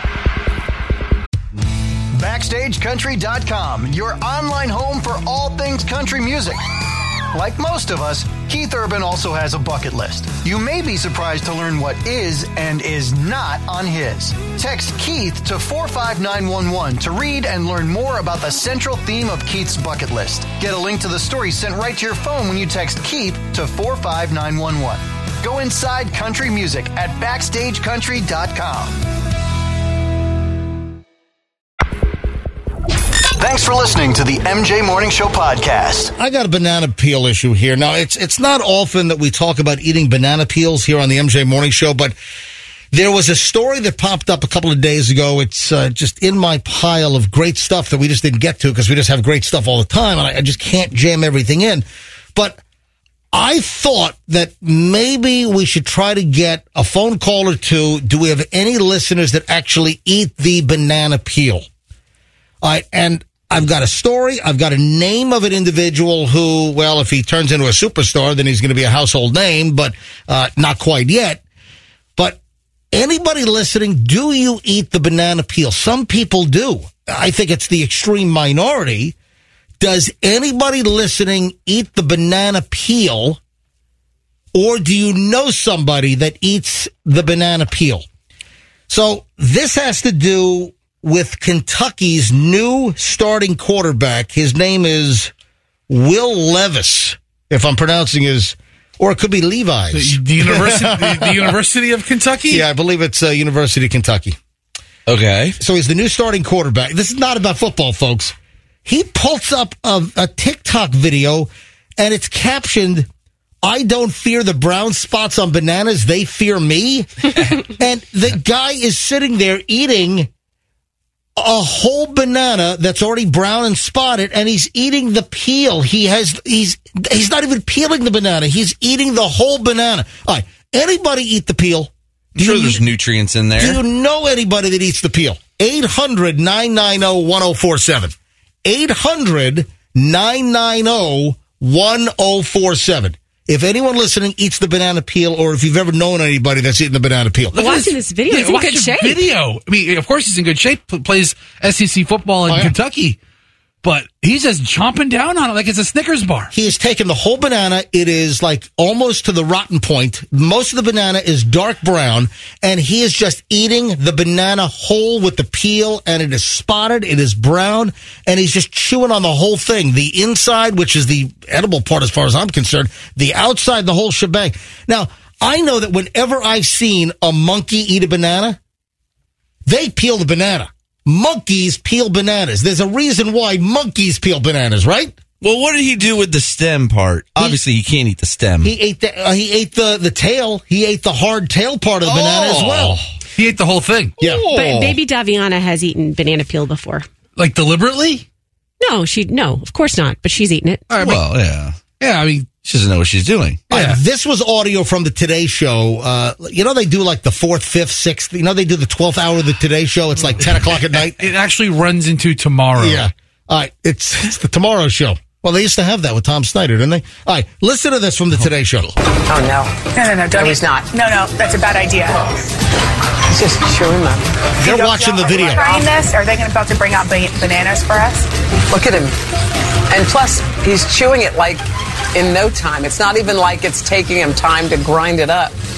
Backstage Country dot com, your online home for all things country music. Like most of us, Keith Urban also has a bucket list. You may be surprised to learn what is and is not on his. Text Keith to four five nine one one to read and learn more about the central theme of Keith's bucket list. Get a link to the story sent right to your phone when you text Keith to four five nine one one. Go inside country music at Backstage Country dot com. Thanks for listening to the M J Morning Show podcast. I got a banana peel issue here. Now, it's it's not often that we talk about eating banana peels here on the M J Morning Show, but there was a story that popped up a couple of days ago. It's uh, just in my pile of great stuff that we just didn't get to because we just have great stuff all the time, and I, I just can't jam everything in. But I thought that maybe we should try to get a phone call or two. Do we have any listeners that actually eat the banana peel? All right, and I've got a story. I've got a name of an individual who, well, if he turns into a superstar, then he's going to be a household name, but uh, not quite yet. But anybody listening, do you eat the banana peel? Some people do. I think it's the extreme minority. Does anybody listening eat the banana peel, or do you know somebody that eats the banana peel? So this has to do with Kentucky's new starting quarterback. His name is Will Levis, if I'm pronouncing his, or it could be Levi's. The, the, university, the, the University of Kentucky? Yeah, I believe it's uh, University of Kentucky. Okay. So he's the new starting quarterback. This is not about football, folks. He pulls up a, a TikTok video, and it's captioned, "I don't fear the brown spots on bananas, they fear me." And the guy is sitting there eating a whole banana that's already brown and spotted, and he's eating the peel. He has he's he's not even peeling the banana. He's eating the whole banana. All right, anybody eat the peel? I'm sure there's nutrients in there. Do you know anybody that eats the peel? eight hundred nine nine zero one zero four seven. eight hundred nine nine zero one zero four seven. If anyone listening eats the banana peel, or if you've ever known anybody that's eaten the banana peel. Watching this video, he's in watch good the shape. Video. I mean, of course he's in good shape. P- Plays S E C football in Oh, yeah. Kentucky, but he's just chomping down on it like it's a Snickers bar. He has taken the whole banana. It is like almost to the rotten point. Most of the banana is dark brown, and he is just eating the banana whole with the peel, and it is spotted, it is brown, and he's just chewing on the whole thing. The inside, which is the edible part as far as I'm concerned, the outside, the whole shebang. Now, I know that whenever I've seen a monkey eat a banana, they peel the banana. Monkeys peel bananas. There's a reason why monkeys peel bananas, right? Well, what did he do with the stem part? Obviously, he can't eat the stem. He ate the uh, he ate the, the tail. He ate the hard tail part of the banana as well. He ate the whole thing. Yeah. But baby Daviana has eaten banana peel before. Like deliberately? No, she no, of course not. But she's eaten it. All right, but- well, yeah. yeah, I mean, She doesn't know what she's doing. Uh, this was audio from the Today Show. Uh, you know, they do like the fourth, fifth, sixth. You know, they do the twelfth hour of the Today Show. It's like ten o'clock at night. it actually runs into tomorrow. Yeah. All right. It's, it's the Tomorrow Show. Well, they used to have that with Tom Snyder, didn't they? All right. Listen to this from the Today Show. Oh, no. No, no, no, don't. No, he's not. No, no, that's a bad idea. He's just chewing them. They're You don't watching know- the video. Are you trying this? Are they gonna- about to bring out ba- bananas for us? Look at him. And plus, he's chewing it like in no time. It's not even like it's taking him time to grind it up.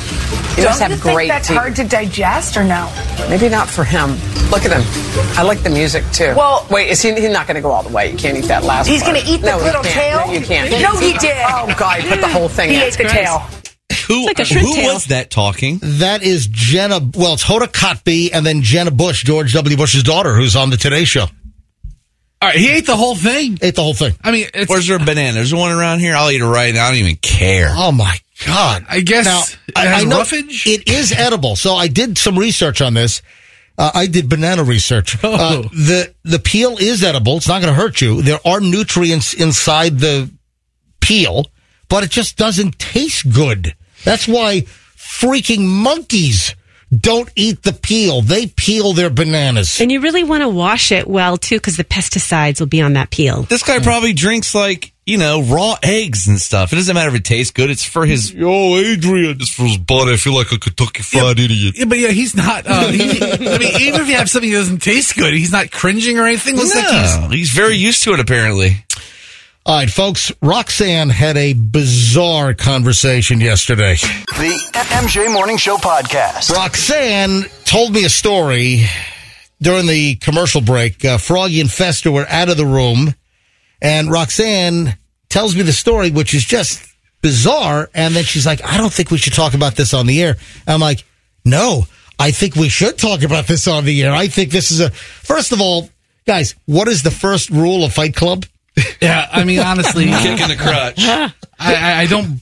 He must Don't have you think great that's teeth. hard to digest or no? Maybe not for him. Look at him. I like the music too. Well- wait, is he? He's not going to go all the way. You can't eat that last. He's part. going to eat the No, he little can't. tail? No, you can't. No, he did. Oh God, he put the whole thing. He in. ate the It's tail. Who, like a shrimp who tail. was that talking? That is Jenna. Well, it's Hoda Kotb and then Jenna Bush, George W. Bush's daughter, who's on the Today Show. All right, he ate the whole thing. Ate the whole thing. I mean, it's, Where's there a banana? There's one around here. I'll eat it right now. I don't even care. Oh my God! I guess now it has I know roughage? it is edible. So I did some research on this. Uh, I did banana research. Oh. Uh, the the peel is edible. It's not going to hurt you. There are nutrients inside the peel, but it just doesn't taste good. That's why freaking monkeys don't eat the peel. They peel their bananas. And you really want to wash it well, too, because the pesticides will be on that peel. This guy probably drinks like, you know, raw eggs and stuff. It doesn't matter if it tastes good. It's for his, oh, Adrian, it's for his body. I feel like a Kentucky Fried Idiot. Yeah, but yeah, he's not. Uh, he, I mean, even if you have something that doesn't taste good, he's not cringing or anything. Looks No, like he's. he's very used to it, apparently. All right, folks, Roxanne had a bizarre conversation yesterday. The M J Morning Show podcast. Roxanne told me a story during the commercial break. Uh, Froggy and Fester were out of the room, and Roxanne tells me the story, which is just bizarre. And then she's like, I don't think we should talk about this on the air. I'm like, no, I think we should talk about this on the air. I think this is a, first of all, guys, what is the first rule of Fight Club? Yeah, I mean, honestly, Kick in the crotch. I, I, I don't.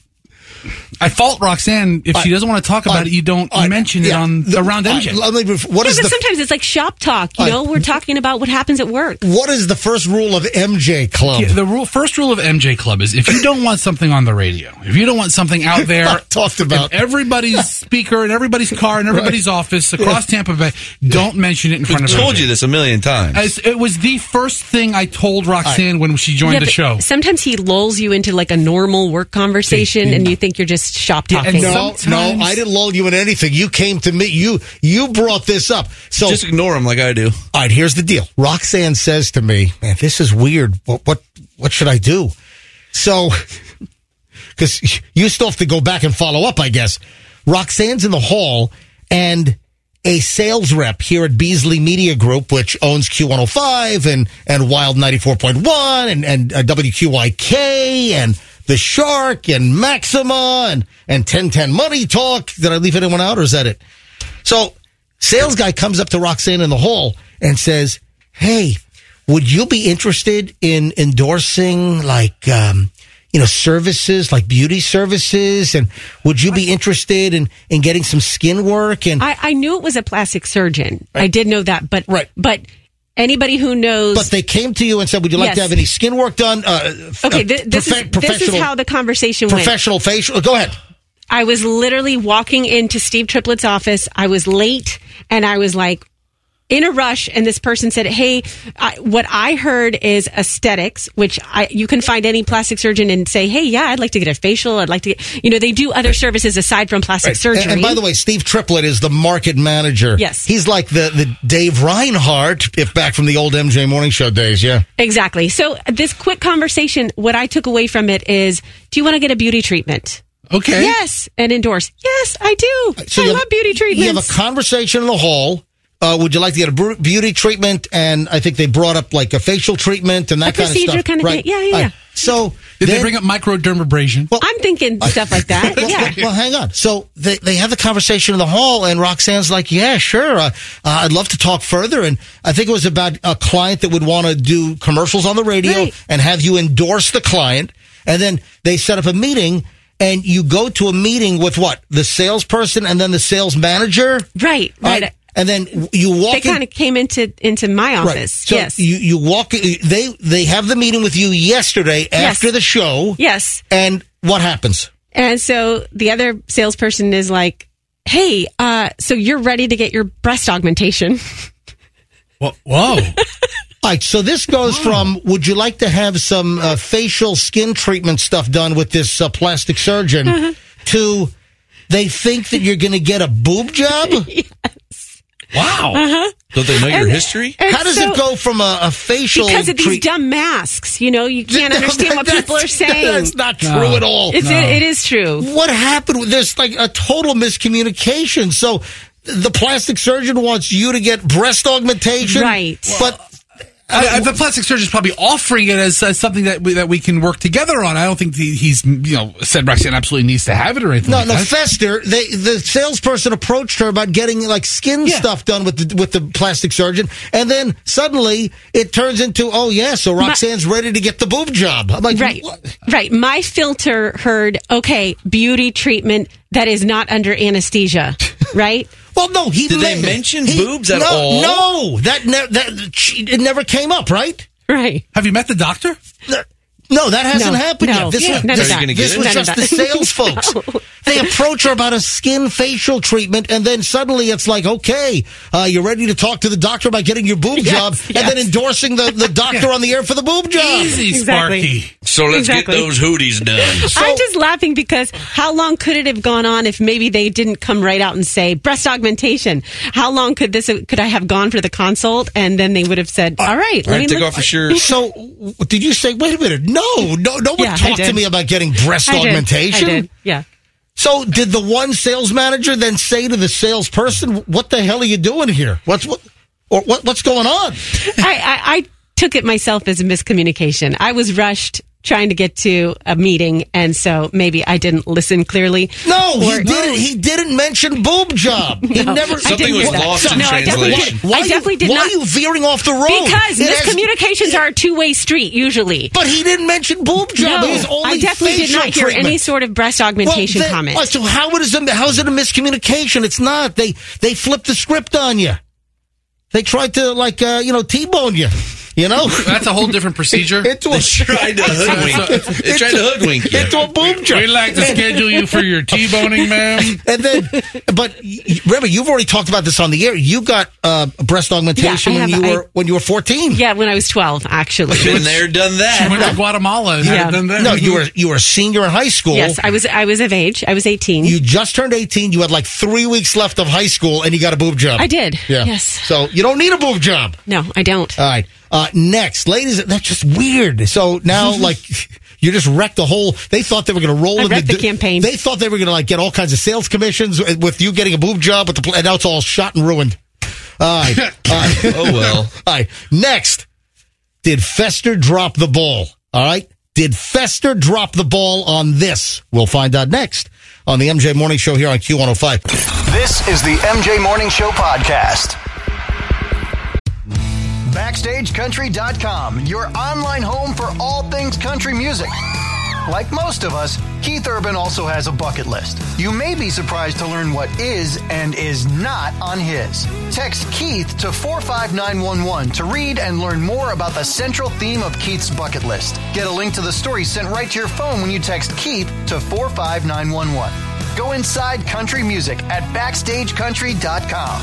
I fault Roxanne if she doesn't want to talk about Uh, it. You don't uh, mention it yeah, on the- around M J. uh, let me- what Yeah, is but the sometimes it's like shop talk. You Uh, know, we're talking about what happens at work. what is the first rule of M J Club? Yeah, the rule, first rule of M J Club is if you don't want something on the radio, if you don't want something out there, I talked about. in everybody's speaker, in everybody's car, in everybody's office across Tampa Bay, don't mention it in front I've of told M J. you this a million times. As, it was the first thing I told Roxanne when she joined Yeah, the but show. Sometimes he lulls you into like a normal work conversation, and you think you're just shop Yeah, and talking. No, Sometimes- no, I didn't lull you in anything. You came to me. You you brought this up. So, Just ignore him like I do. all right, here's the deal. Roxanne says to me, "Man, this is weird. What what what should I do?" So, because you still have to go back and follow up, I guess. Roxanne's in the hall, and a sales rep here at Beasley Media Group, which owns Q one oh five and and Wild ninety-four point one and and uh, W Q Y K and The Shark and Maxima and, and ten ten Money Talk. Did I leave anyone out or is that it? So sales guy comes up to Roxanne in the hall and says, hey, would you be interested in endorsing like, um, you know, services like beauty services? And would you be interested in, in getting some skin work? And I, I knew it was a plastic surgeon. I did know that, but Right. but anybody who knows. But they came to you and said, would you like Yes. to have any skin work done? Uh, f- okay, uh, th- this, profe- is, this is professional- how the conversation went. Professional facial. Go ahead. I was literally walking into Steve Triplett's office. I was late, and I was like in a rush. And this person said, "Hey, I, what I heard is aesthetics, which I, you can find any plastic surgeon and say, hey, yeah, I'd like to get a facial. I'd like to get, you know, they do other services aside from plastic surgery." And, and by the way, Steve Triplett is the market manager. Yes. He's like the, the Dave Reinhardt, if back from the old M J Morning Show days, yeah. Exactly. So this quick conversation, what I took away from it is, do you want to get a beauty treatment? Okay. Yes, and endorse. Yes, I do. So I you love have- beauty treatments. You have a conversation in the hall. Uh, would you like to get a bru- beauty treatment? And I think they brought up like a facial treatment and that A kind of procedure stuff. kind of right. thing. Yeah, yeah, All yeah. right. So Did then- they bring up microdermabrasion? Well, I'm thinking stuff like that. well, Yeah. well, hang on. So they, they have the conversation in the hall, and Roxanne's like, yeah, sure. Uh, uh, I'd love to talk further. And I think it was about a client that would want to do commercials on the radio Right. and have you endorse the client. And then they set up a meeting, and you go to a meeting with what? The salesperson and then the sales manager? Right, right. Right. And then you walk They in. kind of came into into my Right. office. So yes. you, you walk, they, they have the meeting with you yesterday after the show. Yes. And what happens? And so the other salesperson is like, "Hey, uh, so you're ready to get your breast augmentation?" Whoa. Whoa. All right, so this goes from, would you like to have some uh, facial skin treatment stuff done with this uh, plastic surgeon, Uh-huh. to they think that you're going to get a boob job? Wow. Uh-huh. Don't they know your And- history? and How does so- it go from a, a facial Because of these treat- dumb masks, you know, you can't No, understand what that's- people are saying. That's not true No. at all. It's, it, it is true. What happened? There's like a total miscommunication. So the plastic surgeon wants you to get breast augmentation, Right. But I, I, the plastic surgeon is probably offering it as, as something that we, that we can work together on. I don't think he, he's you know said Roxanne absolutely needs to have it or anything. no, like no. that. Fester, they, the salesperson approached her about getting like skin Yeah. stuff done with the with the plastic surgeon, and then suddenly it turns into, oh yeah, so Roxanne's ready to get the boob job. I'm like, Right. what? Right. My filter heard, okay, beauty treatment that is not under anesthesia, right? Well, no, he Did they meant- mention he- boobs at no, all? No, that ne- that she, it never came up, right? Right. Have you met the doctor? No, that hasn't No, happened no. yet. This Yeah, was, none this, of that. this None was of just that. the sales folks. No. They approach her about a skin facial treatment, and then suddenly it's like, okay, uh, you're ready to talk to the doctor about getting your boob Yes, job, yes. and then endorsing the, the doctor on the air for the boob job. Easy, Exactly. Sparky. So let's Exactly. get those hooties done. I'm just laughing because how long could it have gone on if maybe they didn't come right out and say breast augmentation? How long could this could I have gone for the consult and then they would have said, "All right, All let right, me take look." off your shirt. So, w- did you say, wait a minute, no, no, no one Yeah, I talked to did. me about getting breast I did. augmentation? I did. Yeah. So, did the one sales manager then say to the salesperson, what the hell are you doing here? What's what, or what, what's going on? I, I, I took it myself as a miscommunication. I was rushed trying to get to a meeting, and so maybe I didn't listen clearly. No, he Or- didn't. He didn't mention boob job. He No, never. I Something didn't was hear that. lost in No, I definitely translation. did. Why I you- definitely did why not. are you veering off the road? Because It has- miscommunications are a two-way street usually. But he didn't mention boob job. No, It was only I definitely did facial not hear treatment. any sort of breast augmentation Well, then- comment. uh, So how it is? A, how is it a miscommunication? It's not. They they flipped the script on you. They tried to like uh, you know T-bone you. You know, That's a whole different procedure. into a They tried to hoodwink. They tried to hoodwink you. into a boob job. We'd like to schedule you for your T-boning, ma'am. And then, but y- remember, you've already talked about this on the air. You got uh, breast augmentation Yeah, I when have. you were I- when you were fourteen. Yeah, when I was twelve, actually. Been there, done I that. went to Guatemala and Yeah. had done that. No, you were you were a senior in high school. Yes, I was. I was of age. I was eighteen. You just turned eighteen. You had like three weeks left of high school, and you got a boob job. I did. Yeah. Yes. So you don't need a boob job. No, I don't. All right. Uh, next, ladies, that's just weird. So now, like, you just wrecked the whole. They thought they were going to roll I in wrecked the d- campaign. They thought they were going to like get all kinds of sales commissions with with you getting a boob job, but the pl- and now it's all shot and ruined. All right. All right. Oh, well. All right. Next, did Fester drop the ball? All right. Did Fester drop the ball on this? We'll find out next on the M J Morning Show here on Q one oh five. This is the M J Morning Show podcast. Backstage Country dot com, your online home for all things country music. Like most of us, Keith Urban also has a bucket list. You may be surprised to learn what is and is not on his. Text Keith to four five nine one one to read and learn more about the central theme of Keith's bucket list. Get a link to the story sent right to your phone when you text Keith to four five nine one one. Go inside country music at backstage country dot com.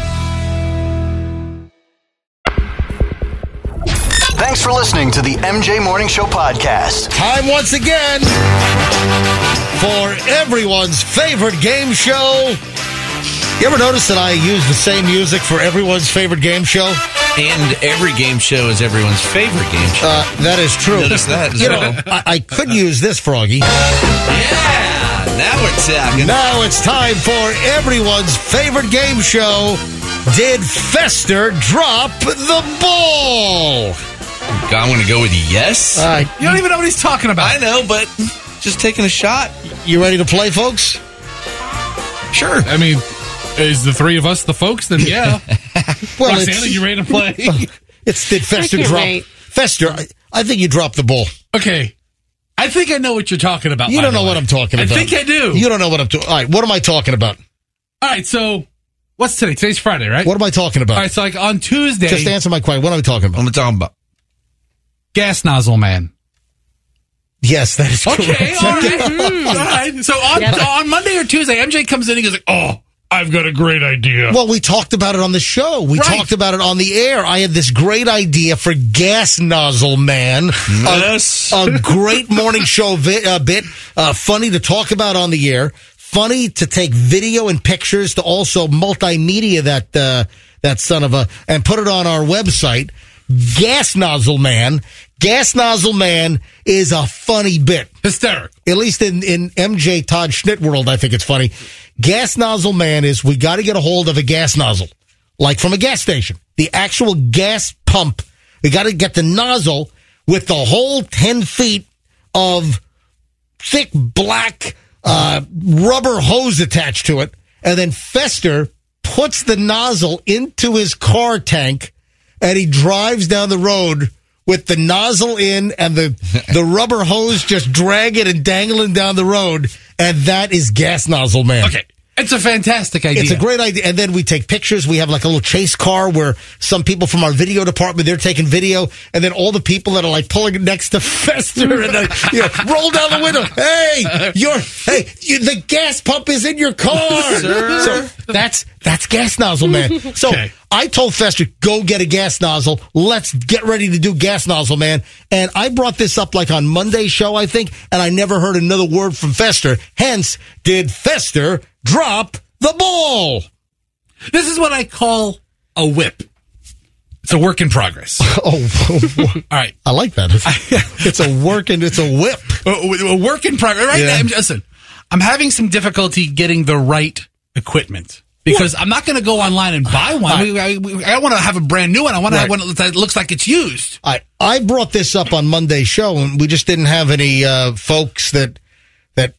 Thanks for listening to the M J Morning Show podcast. Time once again for everyone's favorite game show. You ever notice that I use the same music for everyone's favorite game show? And every game show is everyone's favorite game show. Uh, that is true. Notice that as you well. know, I, I could use this, Froggy. Yeah! Now we're talking. Now it's time for everyone's favorite game show. Did Fester drop the ball? I'm going to go with yes. All right. You don't even know what he's talking about. I know, but just taking a shot. You ready to play, folks? Sure. I mean, is the three of us the folks? Then yeah. Well, Roxanne, it's, are you ready to play? it's did Fester can't drop? wait. Fester, I, I think you dropped the ball. Okay. I think I know what you're talking about. You by don't the know way. what I'm talking I about. think I do. You don't know what I'm talking. All right, what am I talking about? All right, so what's today? Today's Friday, right? What am I talking about? All right, so like on Tuesday, Just answer my question. What am I talking about? What am I talking about? gas nozzle man. Yes, that is correct. Okay, all right. all right. So on, Yep. on Monday or Tuesday, M J comes in and he goes like, oh, I've got a great idea. Well, we talked about it on the show. We Right. talked about it on the air. I had this great idea for Gas Nozzle Man. Yes. A, a great morning show vi- uh, bit. Uh, funny to talk about on the air. Funny to take video and pictures to also multimedia that uh, that son of a, and put it on our website. Gas Nozzle Man. Gas Nozzle Man is a funny bit. Hysterical. At least in, in M J Todd Schnitt world, I think it's funny. Gas Nozzle Man is, we got to get a hold of a gas nozzle, like from a gas station. The actual gas pump. We got to get the nozzle with the whole ten feet of thick black uh, rubber hose attached to it. And then Fester puts the nozzle into his car tank, and he drives down the road with the nozzle in and the, the rubber hose just dragging and dangling down the road. And that is Gas Nozzle Man. Okay. It's a fantastic idea. It's a great idea. And then we take pictures. We have like a little chase car where some people from our video department, they're taking video. And then all the people that are like pulling next to Fester and uh, you know, roll down the window. Hey, you're, hey, you, the gas pump is in your car. Sir. So that's, that's Gas Nozzle Man. So Okay. I told Fester, go get a gas nozzle. Let's get ready to do Gas Nozzle Man. And I brought this up like on Monday's show, I think, and I never heard another word from Fester. Hence, did Fester drop the ball? This is what I call a whip. It's a work in progress. Oh, all right. I like that. It's, it's a work and it's a whip. A, a work in progress. Right Yeah. now, listen, I'm having some difficulty getting the right equipment. Because I'm not going to go online and buy one. I, I, I don't want to have a brand new one. I want to have Right. one that looks like it's used. I I brought this up on Monday's show, and we just didn't have any uh, folks that that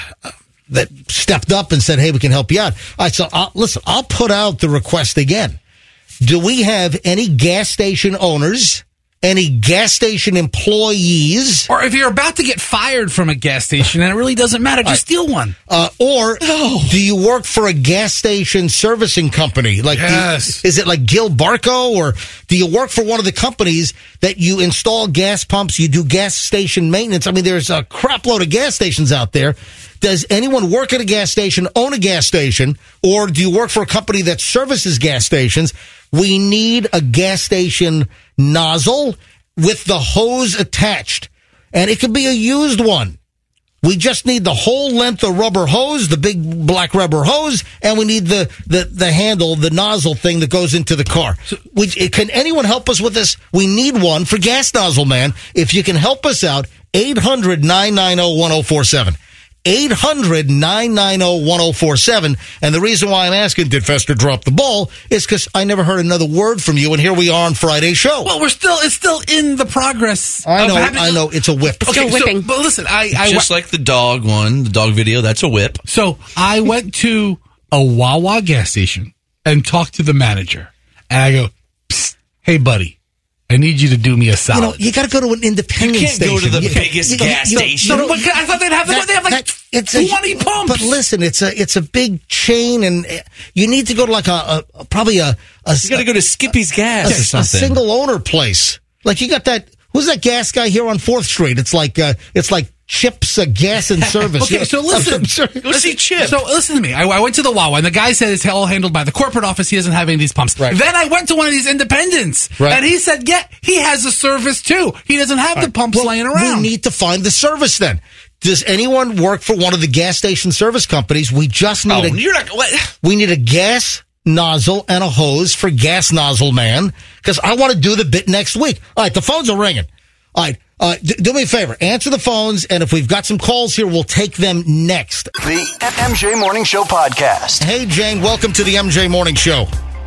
that stepped up and said, "Hey, we can help you out." All right, so I'll, listen, I'll put out the request again. Do we have any gas station owners, any gas station employees, Or if you're about to get fired from a gas station and it really doesn't matter, just steal one. uh, or do you work for a gas station servicing company? Like, do you- Yes. is it like Gil Barco, or do you work for one of the companies that you install gas pumps, you do gas station maintenance? I mean, there's a crap load of gas stations out there. Does anyone work at a gas station, own a gas station, or do you work for a company that services gas stations? We need a gas station nozzle with the hose attached, and it could be a used one. We just need the whole length of rubber hose, the big black rubber hose, and we need the, the, the handle, the nozzle thing that goes into the car. We, can anyone help us with this? We need one for Gas Nozzle Man. If you can help us out, eight hundred, nine nine zero, one zero four seven. eight hundred, nine nine zero, one zero four seven. And the reason why I'm asking, did Fester drop the ball, is because I never heard another word from you, and here we are on Friday's show. Well, we're still, it's still in the progress. I of know, having- I know, it's a whip. Okay, Still so, whipping. but listen, I, I Just like the dog one, the dog video, that's a whip. So I went to a Wawa gas station and talked to the manager. And I go, Psst, hey, buddy, I need you to do me a solid. You know, you got to go to an independent You can't station. go to the You- biggest you- gas you know, station. you know, No, but I thought they'd have, that- they have like that- it's a- twenty pumps. But listen, it's a it's a big chain, and uh, you need to go to like a, a probably a a, You got to go to Skippy's Gas a, or a something. single owner place. Like you got that. Who's that gas guy here on Fourth Street? It's like uh, it's like Chips uh, Gas and Service. Okay, so listen. I'm sorry. Go see Chip. So listen to me. I, I went to the Wawa, and the guy said it's all handled by the corporate office. He doesn't have any of these pumps. Right. Then I went to one of these independents, Right. and he said, yeah, he has a service too. He doesn't have the pumps Well, laying around. We need to find the service then. Does anyone work for one of the gas station service companies? We just need oh, a you're not. What? we need a gas nozzle and a hose for Gas Nozzle Man, because I want to do the bit next week. All right, the phones are ringing. All right, uh, d- do me a favor, answer the phones, and if we've got some calls here, we'll take them next. The M J Morning Show podcast. Hey, Jane, welcome to the M J Morning Show.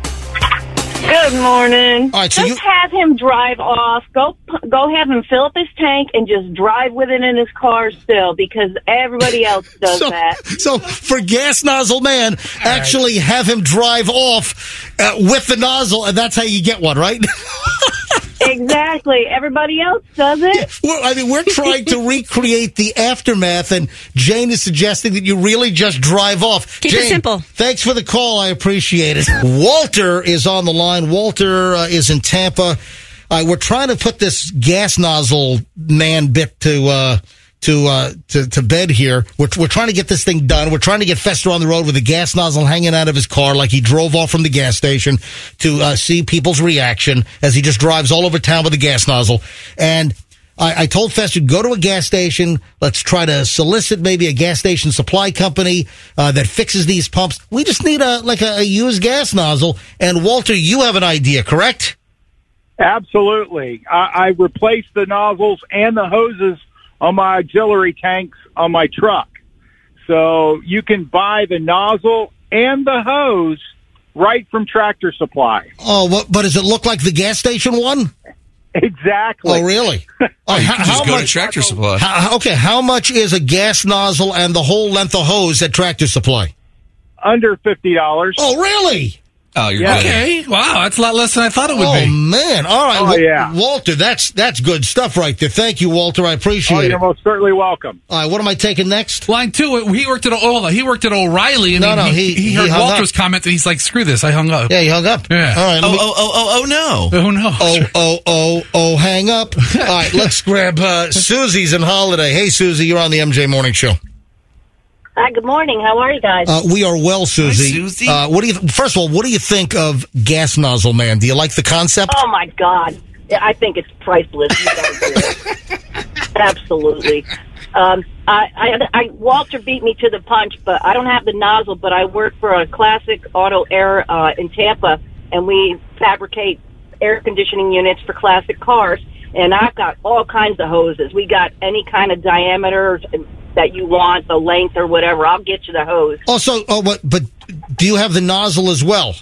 Good morning. All right, so just you- have him drive off. Go, go have him fill up his tank and just drive with it in his car still, because everybody else does So, that. so for Gas Nozzle Man, actually have him drive off uh, with the nozzle, and that's how you get one, right? Exactly. Everybody else does it. Well, I mean, we're trying to recreate the aftermath, and Jane is suggesting that you really just drive off. Keep it Jane, simple. Thanks for the call. I appreciate it. Walter is on the line. Walter uh, is in Tampa. Uh, we're trying to put this Gas Nozzle Man bit to uh, to, uh, to to bed here. We're we're trying to get this thing done. We're trying to get Fester on the road with a gas nozzle hanging out of his car like he drove off from the gas station, to uh, see people's reaction as he just drives all over town with a gas nozzle. And I, I told Fester, go to a gas station. Let's try to solicit maybe a gas station supply company uh, that fixes these pumps. We just need a like a, a used gas nozzle. And Walter, you have an idea, correct? Absolutely. I, I replaced the nozzles and the hoses on my auxiliary tanks on my truck. So you can buy the nozzle and the hose right from Tractor Supply. Oh, what, but does it look like the gas station one? Exactly. Oh, really? Oh, you how, can just how go much, to Tractor Supply. How, okay, how much is a gas nozzle and the whole length of hose at Tractor Supply? Under fifty dollars. Oh, really? Oh, you're Yeah. good. Okay, wow, that's a lot less than I thought it would Oh, be. man. All right. Oh, Wa- yeah. Walter, that's that's good stuff right there. Thank you, Walter. I appreciate Oh, it. you're most certainly welcome. All right, what am I taking next? Line two, he worked at oh, he worked at O'Reilly, and No, no, he, he- he, he heard hung Walter's up. comment, and he's like, "Screw this, I hung up." Yeah, you hung up. Yeah. All right. Let Oh, me, oh, oh, oh, oh, no. Oh no! oh, oh, oh, oh, hang up. All right, let's grab uh, Susie's in Holiday. Hey, Susie, you're on the M J Morning Show. Hi, good morning. How are you guys? Uh, we are well, Susie. Susie. Uh, what do you? First of all, what do you think of Gas Nozzle Man? Do you like the concept? Oh my God, I think it's priceless. You gotta do it. Absolutely. Um, I, I, I, Walter beat me to the punch, but I don't have the nozzle. But I work for a Classic Auto Air uh, in Tampa, and we fabricate air conditioning units for classic cars. And I've got all kinds of hoses. We got any kind of diameter that you want, the length or whatever. I'll get you the hose. Also, oh, but but do you have the nozzle as well?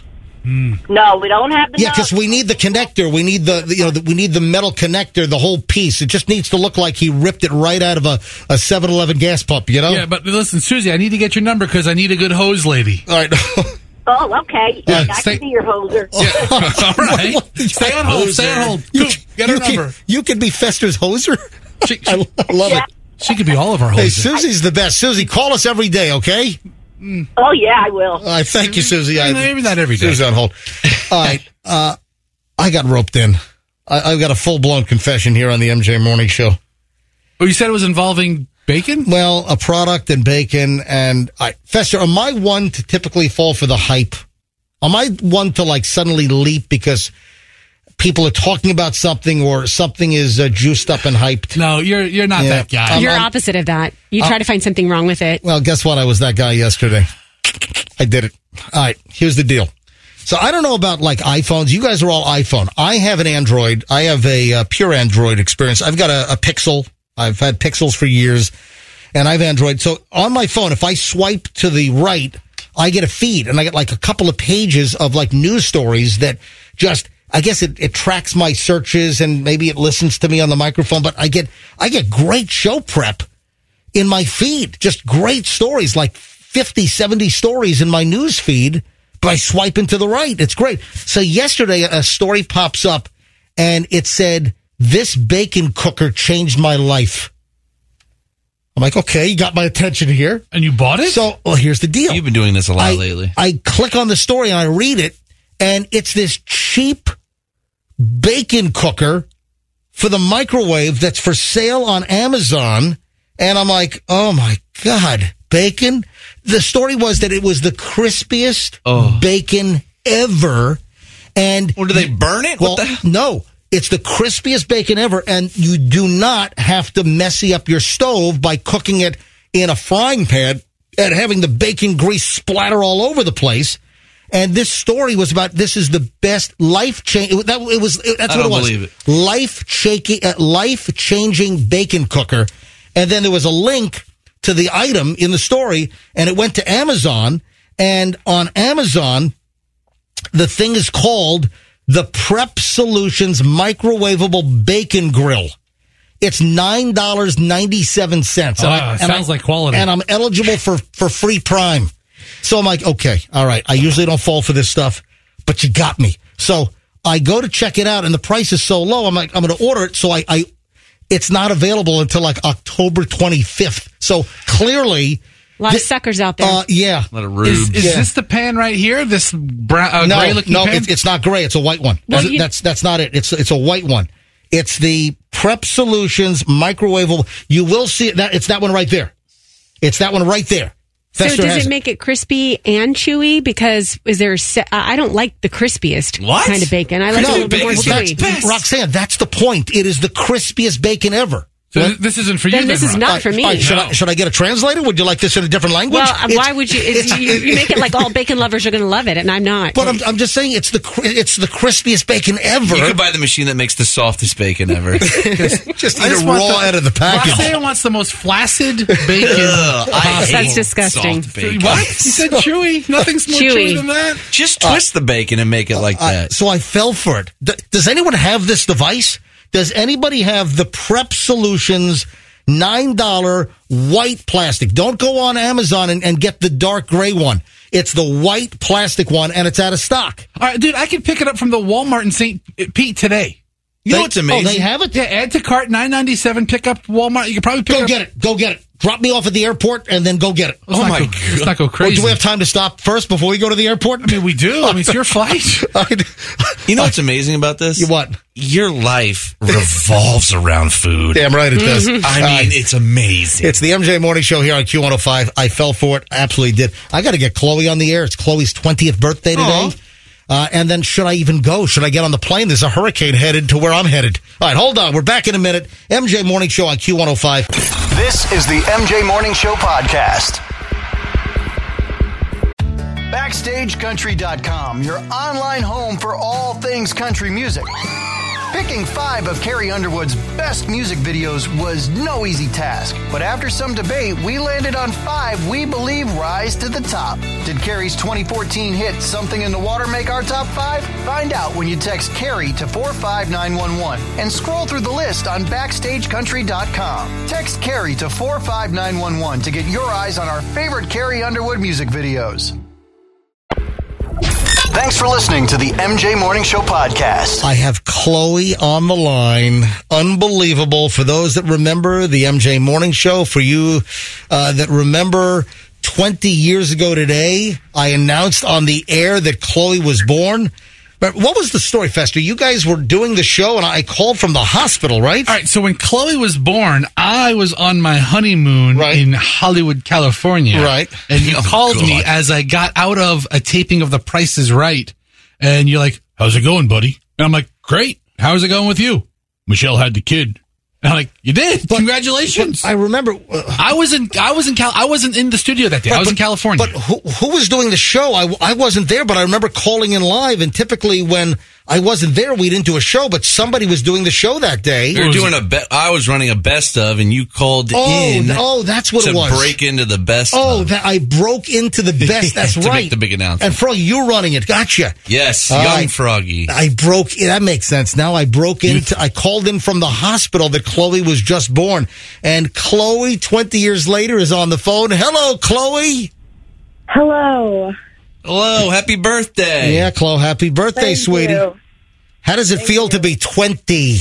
No, we don't have the Yeah, nozzle. because we need the connector. We need the, the you know the, we need the metal connector, the whole piece. It just needs to look like he ripped it right out of a a seven eleven gas pump. You know? Yeah, but listen, Susie, I need to get your number because I need a good hose lady. All right. Oh, okay. Yeah, I stay- can be your hoser. All right, stay on hold. Stay on hold. You, Coop, get her you number. Can, you can be Fester's hoser. She, she, I, I love Yeah. it. she could be all of our Hey, hoses. Susie's the best. Susie, call us every day, okay? Oh, yeah, I will. I thank you, Susie. I, Maybe not every day. Susie's on hold. All right. Uh, I got roped in. I, I've got a full-blown confession here on the M J Morning Show. Oh, you said it was involving bacon? Well, a product and bacon. And I, Fester, am I one to typically fall for the hype? Am I one to like suddenly leap because people are talking about something or something is uh, juiced up and hyped? No, you're you're not Yeah. that guy. I'm- You're I'm- opposite of that. You try to find something wrong with it. Well, guess what? I was that guy yesterday. I did it. All right. Here's the deal. So I don't know about like iPhones. You guys are all iPhone. I have an Android. I have a uh, pure Android experience. I've got a, a Pixel. I've had Pixels for years and I have Android. So on my phone, if I swipe to the right, I get a feed and I get like a couple of pages of like news stories that just, I guess it, it tracks my searches and maybe it listens to me on the microphone, but I get, I get great show prep in my feed. Just great stories, like fifty, seventy stories in my news feed by swiping to the right. It's great. So yesterday a story pops up and it said, "This bacon cooker changed my life." I'm like, okay, you got my attention here. And you bought it? So, well, here's the deal. You've been doing this a lot I, lately. I click on the story and I read it, and it's this cheap bacon cooker for the microwave that's for sale on Amazon. And I'm like, oh my God, bacon? The story was that it was the crispiest Oh. bacon ever. And Or do they burn it? well, What the? no. It's the crispiest bacon ever, and you do not have to messy up your stove by cooking it in a frying pan and having the bacon grease splatter all over the place. And this story was about this is the best life change. That it was. That's I what don't it was. believe it. Life shaking, uh, life changing bacon cooker. And then there was a link to the item in the story, and it went to Amazon. And on Amazon, the thing is called the Prep Solutions Microwavable Bacon Grill. It's nine dollars and ninety-seven cents. Ah, sounds like quality. And I'm eligible for, for free Prime. So I'm like, okay, all right. I usually don't fall for this stuff, but you got me. So I go to check it out, and the price is so low. I'm like, I'm going to order it. So I, I, it's not available until like October twenty-fifth. So clearly, A lot of suckers out there. uh, yeah. A lot of rude. Is, is Yeah. this the pan right here? This brown, uh, no, gray looking no, pan? it's, it's not gray. It's a white one. Well, that's, you- that's that's not it. It's it's a white one. It's the Prep Solutions microwavable. You will see it. That it's that one right there. It's that one right there. So Fester does has it make it crispy and chewy? Because is there? Se- I don't like the crispiest What? kind of bacon. I like no, a little bit more bacon's chewy. best. Roxanne, that's the point. It is the crispiest bacon ever. So th- this isn't for you. Then this is Rob. not for me. All right, should, No. I, should I get a translator? Would you like this in a different language? Well, uh, It's- why would you? Is, you? You make it like all bacon lovers are going to love it, and I'm not. But I'm, I'm just saying it's the cri- it's the crispiest bacon ever. You could buy the machine that makes the softest bacon ever. just I eat just it want raw the- out of the package. Roxanne wants the most flaccid bacon. Ugh, I possible. hate That's disgusting. soft bacon. What? You said chewy. Nothing's more chewy, Chewy. than that. Just twist the bacon and make it like Uh, that. so I fell for it. D- does anyone have this device? Does anybody have the Prep Solutions nine dollar white plastic? Don't go on Amazon and, and get the dark gray one. It's the white plastic one, and it's out of stock. All right, dude, I could pick it up from the Walmart in Saint Pete today. You know They- what's amazing? Oh, they have it? Yeah, add to cart nine ninety seven. Pick up Walmart. You can probably pick Go it up. get it. Go get it. Drop me off at the airport, and then go get it. Let's Oh not my go, God. Let's not go Or crazy. do we have time to stop first before we go to the airport? I mean, we do. I mean, it's your flight. You know what's amazing about this? You what? Your life revolves around food. Damn right it does. I mean, Uh, it's amazing. It's the M J Morning Show here on Q one oh five. I fell for it. Absolutely did. I got to get Chloe on the air. It's Chloe's twentieth birthday today. Aw. Uh, and then should I even go? Should I get on the plane? There's a hurricane headed to where I'm headed. All right, hold on. We're back in a minute. M J Morning Show on Q one oh five. This is the M J Morning Show podcast. Backstage Country dot com, your online home for all things country music. Picking five of Carrie Underwood's best music videos was no easy task, but after some debate, we landed on five we believe rise to the top. Did Carrie's twenty fourteen hit Something in the Water make our top five? Find out when you text Carrie to four five nine one one and scroll through the list on Backstage Country dot com. Text Carrie to four five nine one one to get your eyes on our favorite Carrie Underwood music videos. Thanks for listening to the M J Morning Show podcast. I have Chloe on the line. Unbelievable. For those that remember the M J Morning Show, for you uh, that remember twenty years ago today, I announced on the air that Chloe was born. But what was the story, Fester? You guys were doing the show, and I called from the hospital, right? All right, so when Chloe was born, I was on my honeymoon Right. in Hollywood, California. Right. And you Oh, called me God. as I got out of a taping of The Price is Right. And you're like, how's it going, buddy? And I'm like, great. How's it going with you? Michelle had the kid. And I'm like, you did? Congratulations. I remember. Uh, I wasn't, I wasn't, Cal- I wasn't in the studio that day. I was in California. But who, who was doing the show? I, I wasn't there, but I remember calling in live. And typically when I wasn't there, we didn't do a show, but somebody was doing the show that day. We were doing a be- I was running a best of, and you called Oh, in. oh, that's what to it was. break into the best. Oh, of. that I broke into the best. That's To right. make the big announcement. And Froggy, you're running it. Gotcha. Yes, All young right. Froggy. I broke. That makes sense. Now I broke into. I called in from the hospital that Chloe was just born, and Chloe, twenty years later, is on the phone. Hello, Chloe. Hello. Hello, happy birthday. Yeah, Chloe, happy birthday, Thank sweetie. you. How does it feel to be twenty?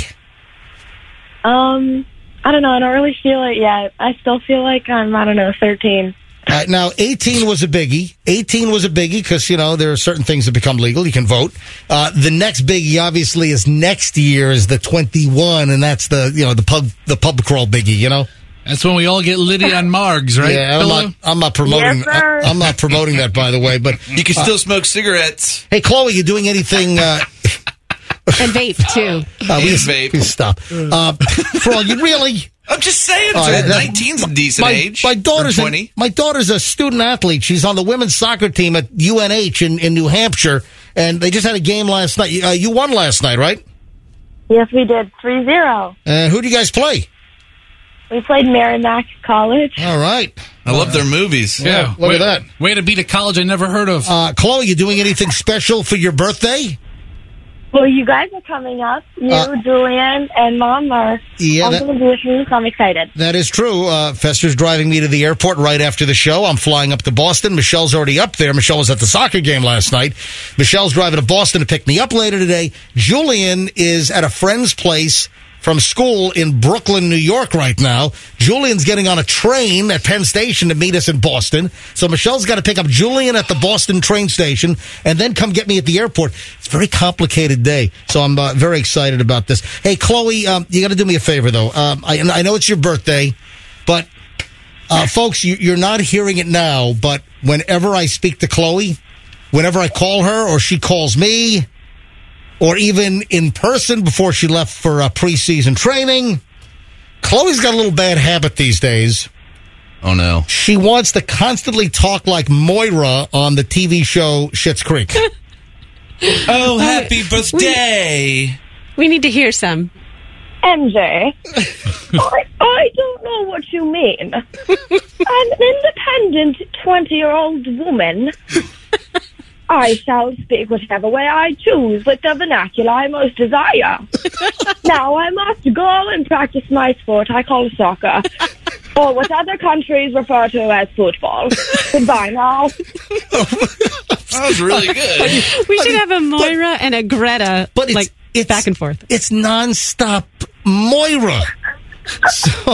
Um, I don't know. I don't really feel it yet. I still feel like I'm, I don't know, thirteen. Uh, now, eighteen was a biggie. eighteen was a biggie because, you know, there are certain things that become legal. You can vote. Uh, the next biggie, obviously, is next year is the twenty-one, and that's the, you know, the pub the pub crawl biggie, you know? That's when we all get Liddy on Margs, right? Yeah, I'm Hello? not, I'm not promoting Yes, sir. I'm not promoting that, by the way. But You can still smoke cigarettes. hey, Chloe, you doing anything? Uh, And vape, too. uh, we, And vape. we stop. Uh, Frog, you really? I'm just saying, Oh, so that- nineteen's a decent my, age. My daughter's for a, twenty. my daughter's a student athlete. She's on the women's soccer team at U N H in, in New Hampshire, and they just had a game last night. Uh, you won last night, right? Yes, we did. three zero. Uh, who do you guys play? We played Merrimack College. All right. I love their movies. Yeah, look way, at that. Way to beat a college I never heard of. Uh, Chloe, you doing anything special for your birthday? Well, you guys are coming up. You, Uh, Julian, and Mom are Yeah, all that- going to be with me, so I'm excited. That is true. Uh, Fester's driving me to the airport right after the show. I'm flying up to Boston. Michelle's already up there. Michelle was at the soccer game last night. Michelle's driving to Boston to pick me up later today. Julian is at a friend's place from school in Brooklyn, New York right now. Julian's getting on a train at Penn Station to meet us in Boston. So Michelle's got to pick up Julian at the Boston train station and then come get me at the airport. It's a very complicated day. So I'm uh, very excited about this. Hey, Chloe, um, you got to do me a favor, though. Um, I, I know it's your birthday, but Uh, folks, you, you're not hearing it now, but whenever I speak to Chloe, whenever I call her or she calls me, or even in person before she left for uh, preseason training, Chloe's got a little bad habit these days. Oh, no. She wants to constantly talk like Moira on the T V show Schitt's Creek. Oh, happy birthday. We, we need to hear some. M J, I, I don't know what you mean. I'm an independent twenty-year-old woman. I shall speak whichever way I choose with the vernacular I most desire. Now I must go and practice my sport I call soccer, or what other countries refer to as football. Goodbye now. That was really good. We should have a Moira but, and a Greta, but it's, like, it's, back and forth. It's nonstop Moira. So...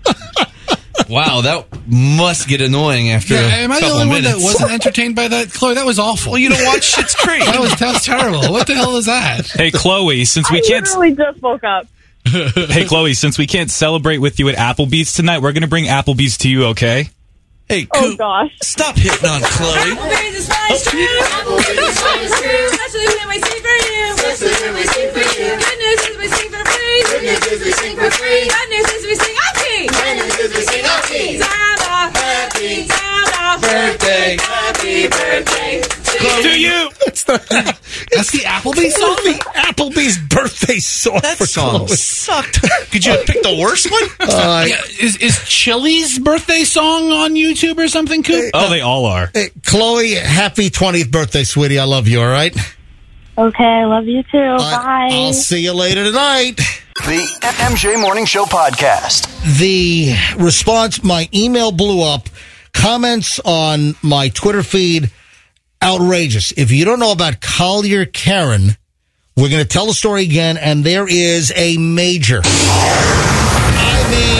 Wow, that must get annoying after yeah, a am I couple the only one minutes. that wasn't entertained by that? Chloe, that was awful. Well, you don't watch Schitt's Creek. that, was, that was terrible. What the hell is that? Hey, Chloe, since we I can't... literally just woke up. Hey, Chloe, since we can't celebrate with you at Applebee's tonight, we're going to bring Applebee's to you, okay? Hey, oh, Coop, gosh. Stop hitting on Chloe. Applebee's is fine, it's true. Applebee's is fine, it's true. Especially when we sing for you. Especially when we sing for you. Good news is we sing for free. Good news is we sing for free. Bad news is we sing our tea. Bad news is we sing our tea. Zaba, happy Zaba, Birthday. happy birthday To you. That's the, That's the Applebee's song? the Applebee's birthday song. That for song Chloe. sucked. Could you have picked the worst one? Uh, Yeah, is, is Chili's birthday song on YouTube or something, Coop? Oh, they all are. Hey, Chloe, happy twentieth birthday, sweetie. I love you, all right? Okay, I love you too. I- Bye. I'll see you later tonight. The M J Morning Show podcast. The response, my email blew up. Comments on my Twitter feed, outrageous. If you don't know about Collier Karen, we're going to tell the story again, and there is a major, I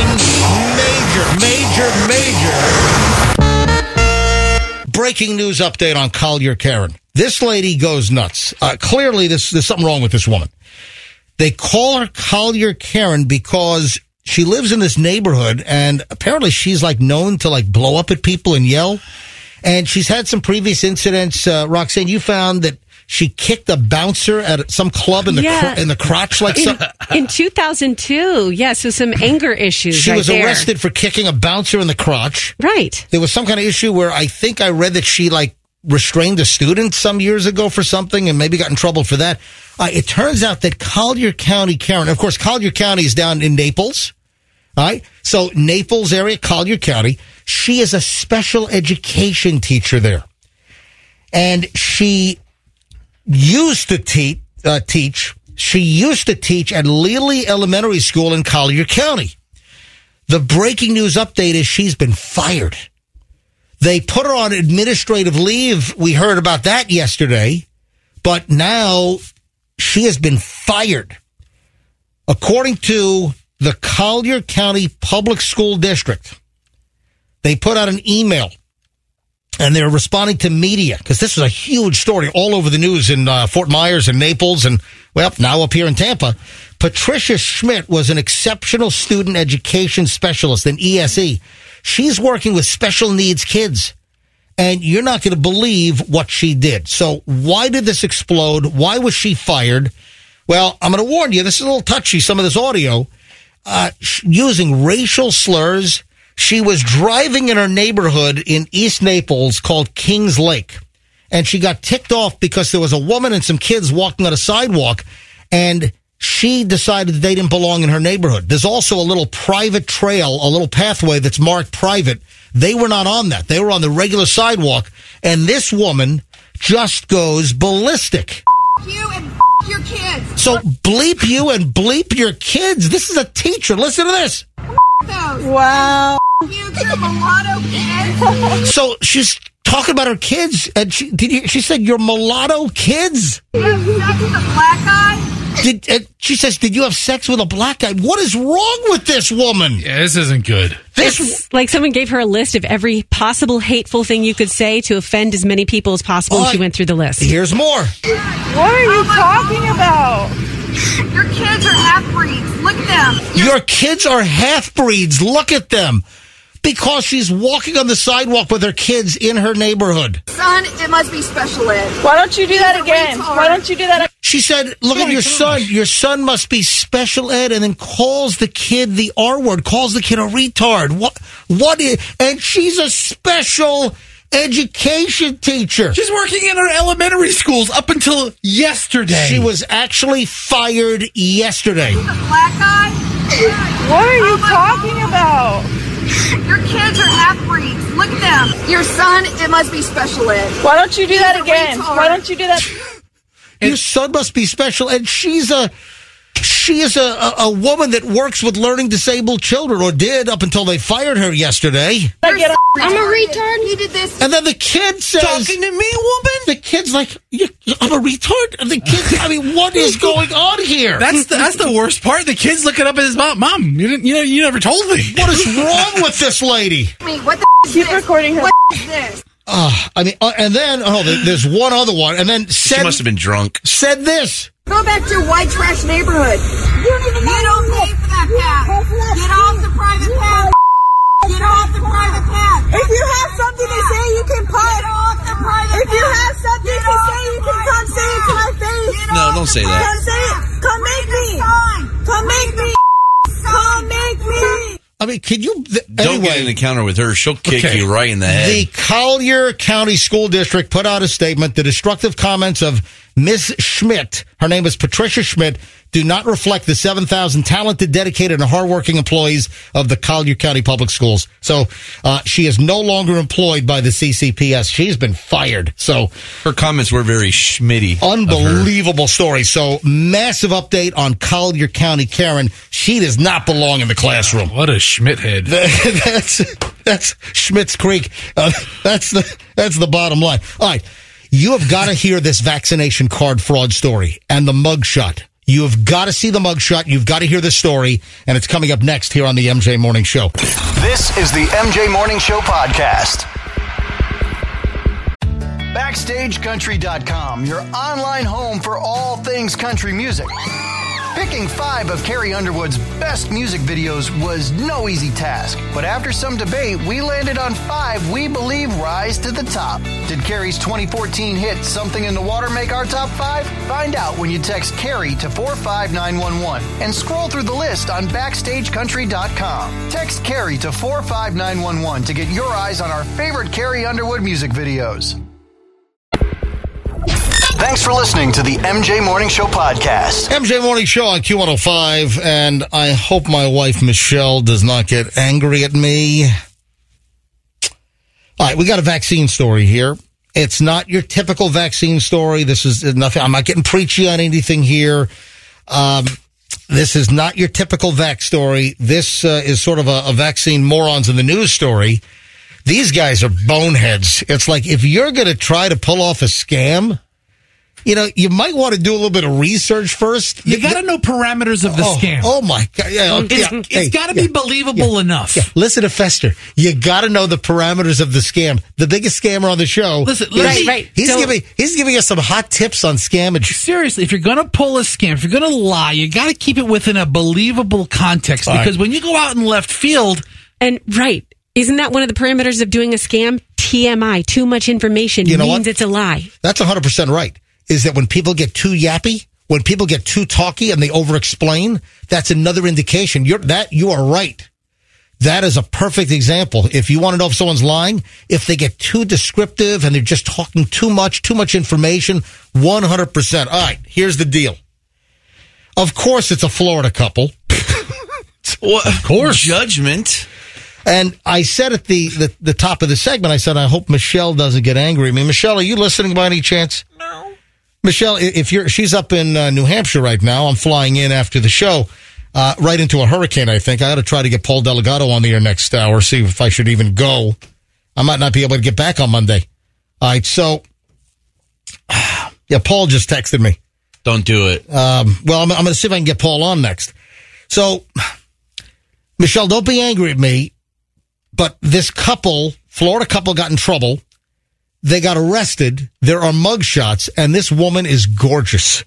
mean major, major, major breaking news update on Collier Karen. This lady goes nuts. Uh, clearly, this, there's something wrong with this woman. They call her Collier Karen because she lives in this neighborhood, and apparently she's like known to like blow up at people and yell. And she's had some previous incidents. Uh, Roxanne, you found that she kicked a bouncer at some club in the Yeah. cr- in the crotch, like In, some. in two thousand two, yes, so some anger issues. She right was there. arrested for kicking a bouncer in the crotch. Right. There was some kind of issue where I think I read that she like restrained a student some years ago for something and maybe got in trouble for that. Uh, it turns out that Collier County Karen, of course, Collier County is down in Naples. All right. So Naples area, Collier County. She is a special education teacher there. And she used to te- uh, teach, she used to teach at Lely Elementary School in Collier County. The breaking news update is she's been fired. They put her on administrative leave. We heard about that yesterday. But now she has been fired. According to the Collier County Public School District, they put out an email, and they're responding to media, because this is a huge story all over the news in uh, Fort Myers and Naples and, well, now up here in Tampa. Patricia Schmidt was an exceptional student education specialist in E S E. She's working with special needs kids, and you're not going to believe what she did. So why did this explode? Why was she fired? Well, I'm going to warn you, this is a little touchy, some of this audio. Uh, using racial slurs. She was driving in her neighborhood in East Naples called Kings Lake, and she got ticked off because there was a woman and some kids walking on a sidewalk, and she decided they didn't belong in her neighborhood. There's also a little private trail, a little pathway that's marked private. They were not on that. They were on the regular sidewalk, and this woman just goes ballistic. You and your kids. So bleep you and bleep your kids. This is a teacher. Listen to this. Those. Wow. You, you're mulatto kids. So she's talking about her kids, and she did you, she said, "Your mulatto kids." You have sex with a black guy? Did and she says, "Did you have sex with a black guy?" What is wrong with this woman? Yeah, this isn't good. This It's like someone gave her a list of every possible hateful thing you could say to offend as many people as possible, and she went through the list. Here's more. What are you talking about? Your kids are half breeds. Look at them. Your kids are half breeds. Look at them. Because she's walking on the sidewalk with her kids in her neighborhood. Son, it must be special ed. Why don't you do that again? Why don't you do that? She said, look Oh at my your gosh. son. Your son must be special ed, and then calls the kid the R word, calls the kid a retard. What? What is, and she's a special education teacher. She's working in her elementary schools up until yesterday. She was actually fired yesterday. The black guy? What are you talking about? Your kids are half-breeds. Look at them. Your son, it must be special ed. Why don't you do that again? Why don't you do that? Your son must be special, and she's a she is a, a, a woman that works with learning disabled children, or did up until they fired her yesterday. I'm a retard. He did this. And then the kid says, Talking to me, woman? The kid's like, "You- I'm a retard? And the kid, I mean, what is going on here? That's the, that's the worst part. The kid's looking up at his mom. Mom, you didn't, you know, you never told me. What is wrong with this lady? Me, what the is Keep this? recording her. What is this? Uh, I mean, uh, and then, oh, there- there's one other one, and then said, She must have been drunk. said this. Go back to your white trash neighborhood. You don't even know. You don't pay for that path. Get off the private path. Get off the private path. If you have something to say, you can put. Get off the private path. If you have something to say, you can come say it to my face. No, don't say that. Come say it. Come make me. Come make me. Come make me. I mean, can you, th- Don't anyway. get an encounter with her. She'll kick Okay. you right in the head. The Collier County School District put out a statement. The destructive comments of Miz Schmidt, her name is Patricia Schmidt, do not reflect the seven thousand talented, dedicated, and hardworking employees of the Collier County Public Schools. So uh, she is no longer employed by the C C P S. She's been fired. So her comments were very Schmitty. Unbelievable story. So massive update on Collier County. Karen, she does not belong in the classroom. What a Schmidt head. that's that's Schmidt's Creek. Uh, that's the that's the bottom line. All right, you have got to hear this vaccination card fraud story and the mugshot. You have got to see the mugshot. You've got to hear this story, and it's coming up next here on the M J Morning Show. This is the M J Morning Show podcast. Backstage Country dot com, your online home for all things country music. Picking five of Carrie Underwood's best music videos was no easy task, but after some debate, we landed on five we believe rise to the top. Did Carrie's twenty fourteen hit Something in the Water make our top five? Find out when you text Carrie to four five nine one one and scroll through the list on Backstage Country dot com. Text Carrie to four five nine one one to get your eyes on our favorite Carrie Underwood music videos. Thanks for listening to the M J Morning Show podcast. M J Morning Show on Q one oh five, and I hope my wife Michelle does not get angry at me. All right, we got a vaccine story here. It's not your typical vaccine story. This is nothing. I'm not getting preachy on anything here. Um, this is not your typical vac story. This uh, is sort of a, a vaccine morons in the news story. These guys are boneheads. It's like if you're going to try to pull off a scam, you know, you might want to do a little bit of research first. You got to know parameters of the oh, scam. Oh, my God. Yeah, okay. It's, yeah. it's Hey, got to yeah, be believable yeah, enough. yeah. Listen to Fester. You got to know the parameters of the scam. The biggest scammer on the show. Listen, he's, right, right. He's So- giving he's giving us some hot tips on scamage. Seriously, if you're going to pull a scam, if you're going to lie, you got to keep it within a believable context. All Because right. when you go out in left field, And right. Isn't that one of the parameters of doing a scam? T M I, too much information, You know means what? it's a lie. That's one hundred percent right. Is that when people get too yappy, when people get too talky and they over-explain, that's another indication. You're, that you are right. That is a perfect example. If you want to know if someone's lying, if they get too descriptive and they're just talking too much, too much information, one hundred percent. All right, here's the deal. Of course, it's a Florida couple. Well, of course. Judgment. And I said at the, the, the top of the segment, I said, I hope Michelle doesn't get angry at me. Michelle, are you listening by any chance? No. Michelle, if you're, she's up in uh, New Hampshire right now. I'm flying in after the show, uh, right into a hurricane, I think. I ought to try to get Paul Delgado on the air next hour, see if I should even go. I might not be able to get back on Monday. All right, so, yeah, Paul just texted me. Don't do it. Um, well, I'm, I'm going to see if I can get Paul on next. So, Michelle, don't be angry at me, but this couple, Florida couple, got in trouble. They got arrested. There are mugshots, and this woman is gorgeous.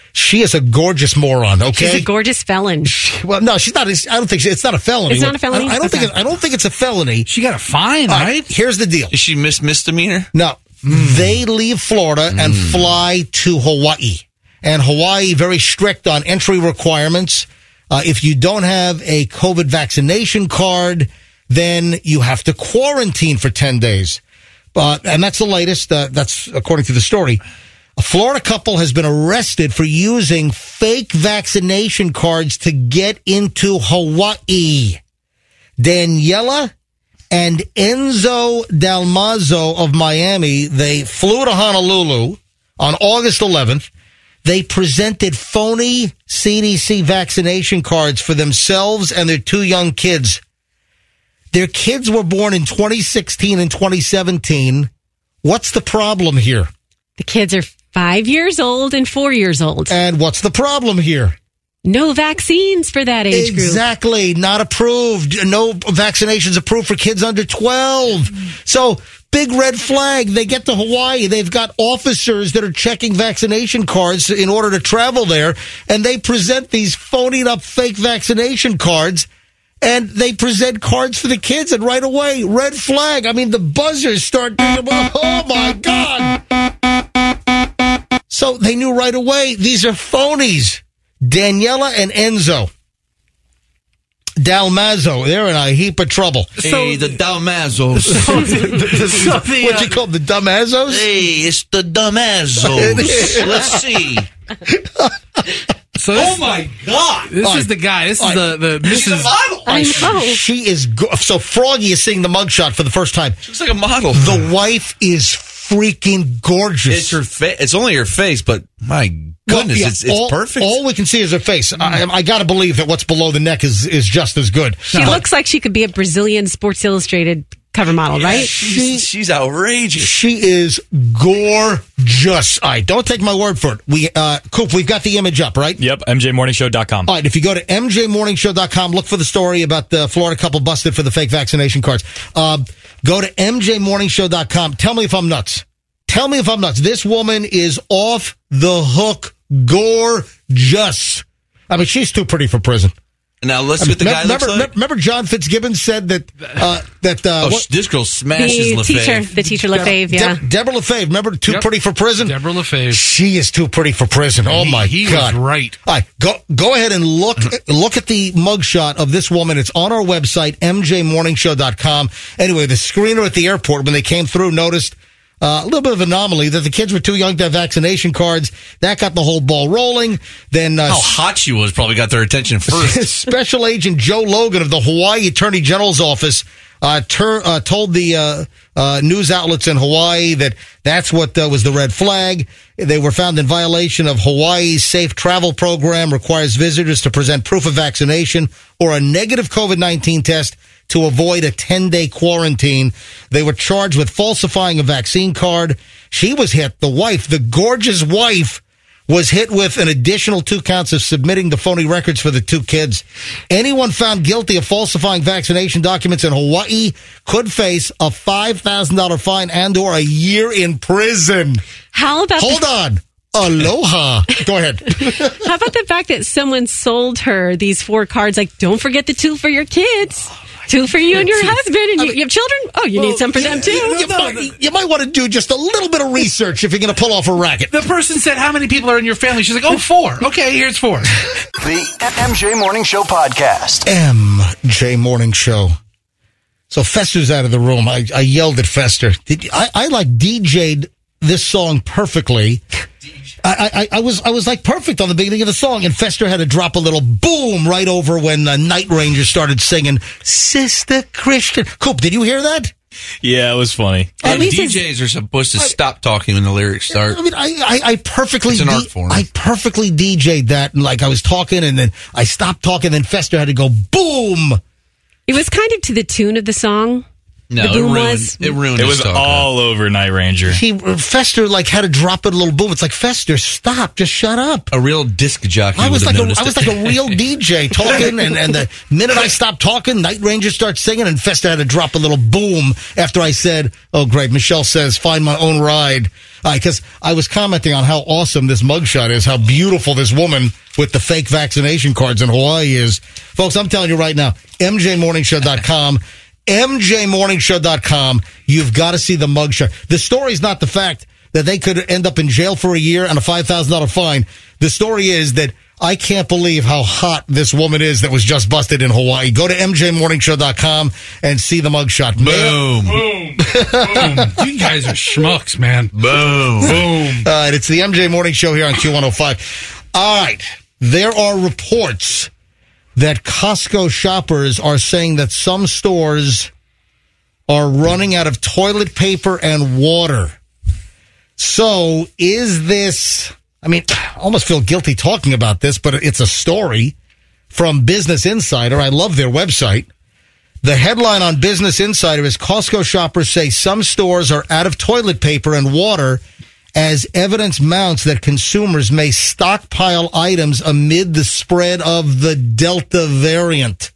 She is a gorgeous moron. Okay, She's a gorgeous felon. She, well, no, she's not. I don't think she, it's not a felony. It's not a felony? I, I don't Okay. think. It, I don't think it's a felony. She got a fine, All right? Here's the deal. Is she miss misdemeanor? No, they leave Florida and fly to Hawaii, and Hawaii very strict on entry requirements. Uh, if you don't have a COVID vaccination card, then you have to quarantine for ten days. Uh, and that's the latest. Uh, that's according to the story. A Florida couple has been arrested for using fake vaccination cards to get into Hawaii. Daniela and Enzo Dalmazzo of Miami, they flew to Honolulu on August eleventh. They presented phony C D C vaccination cards for themselves and their two young kids. Their kids were born in twenty sixteen and twenty seventeen. What's the problem here? The kids are five years old and four years old. And what's the problem here? No vaccines for that age group. Exactly. Not approved. No vaccinations approved for kids under twelve. So, big red flag. They get to Hawaii. They've got officers that are checking vaccination cards in order to travel there. And they present these phonied up fake vaccination cards. And they present cards for the kids. And right away, red flag. I mean, the buzzers start. Oh, my God. So they knew right away, these are phonies. Daniela and Enzo Dalmazzo, they're in a heap of trouble. Hey, the Dalmazzos. So the, What'd uh, you call them, the Dumazzos? Hey, it's the Dalmazzos. Let's see. So this, Oh my God! This All is right. the guy. This is All the the She's a Missus model. I know. She is go- so Froggy is seeing the mugshot for the first time. She looks like a model. The wife is freaking gorgeous. It's her face. It's only her face, but my Well, goodness, yeah, it's it's all, perfect. All we can see is her face. I, I got to believe that what's below the neck is is just as good. She looks like she could be a Brazilian Sports Illustrated cover model, right? She's, she's outrageous. She is gorgeous. All right, don't take my word for it. We, uh, Coop, we've got the image up, right? Yep, M J morning show dot com. All right, if you go to M J morning show dot com, look for the story about the Florida couple busted for the fake vaccination cards. Uh, go to M J morning show dot com. Tell me if I'm nuts. Tell me if I'm nuts. This woman is off the hook gorgeous. I mean, she's too pretty for prison. Now let's I see mean, what the guy remember, looks like. remember John Fitzgibbons said that uh, that uh, oh, what- this girl smashes The LaFave. teacher, the teacher LaFave, yeah. De- Deborah LaFave. Remember, too Yep. pretty for prison. Deborah LaFave. She is too pretty for prison. Oh He- my he was God! right. All right, go go ahead and look look at the mugshot of this woman. It's on our website, M J morning show dot com. Anyway, the screener at the airport when they came through noticed uh, a little bit of anomaly that the kids were too young to have vaccination cards. That got the whole ball rolling. Then uh, How hot she was probably got their attention first. Special Agent Joe Logan of the Hawaii Attorney General's office uh, ter- uh, told the uh, uh, news outlets in Hawaii that that's what uh, was the red flag. They were found in violation of Hawaii's safe travel program, requires visitors to present proof of vaccination or a negative COVID nineteen test to avoid a ten-day quarantine. They were charged with falsifying a vaccine card. She was hit, the wife, the gorgeous wife, was hit with an additional two counts of submitting the phony records for the two kids. Anyone found guilty of falsifying vaccination documents in Hawaii could face a five thousand dollars fine and or a year in prison. How about Hold the, on. Aloha. Go ahead. how about the fact that someone sold her these four cards? Like, don't forget the two for your kids, two for you and your husband, and you, you have children. Oh, you need some for them too. You, might, you might want to do just a little bit of research if you're going to pull off a racket. The person said, "How many people are in your family?" She's like, "Oh, four. Okay, here's four." The M J Morning Show podcast. M J Morning Show. So Fester's out of the room. I, I yelled at Fester. Did you, I, I like D J'd this song perfectly. I, I, I was I was like perfect on the beginning of the song, and Fester had to drop a little boom right over when uh, Night Ranger started singing Sister Christian. Coop, did you hear that? Yeah, it was funny. Uh, D Js are supposed to stop talking when the lyrics start. I mean, I, I, I perfectly It's an D- art form. I perfectly D J'd that, and like I was talking, and then I stopped talking, and then Fester had to go boom. It was kind of to the tune of the song. No, the it boom ruined, was? it ruined It his was talk. all over Night Ranger. He Fester like had to drop it a little boom. It's like, Fester, stop, just shut up. A real disc jockey. I was would like have a, noticed I was it. like a real D J talking, and, and the minute I stopped talking, Night Ranger starts singing, and Fester had to drop a little boom after I said, "Oh, great." Michelle says, "Find my own ride," because I was commenting on how awesome this mugshot is, how beautiful this woman with the fake vaccination cards in Hawaii is. Folks, I'm telling you right now, M J morning show dot com. M J morning show dot com. You've got to see the mugshot. The story's not the fact that they could end up in jail for a year and a five thousand dollars fine. The story is that I can't believe how hot this woman is that was just busted in Hawaii. Go to M J morning show dot com and see the mugshot. Boom. Boom. Boom. You guys are schmucks, man. Boom. Boom. All right, it's the M J Morning Show here on Q one oh five. All right, there are reports that Costco shoppers are saying that some stores are running out of toilet paper and water. So is this, I mean, I almost feel guilty talking about this, but it's a story from Business Insider. I love their website. The headline on Business Insider is Costco shoppers say some stores are out of toilet paper and water as evidence mounts that consumers may stockpile items amid the spread of the Delta variant.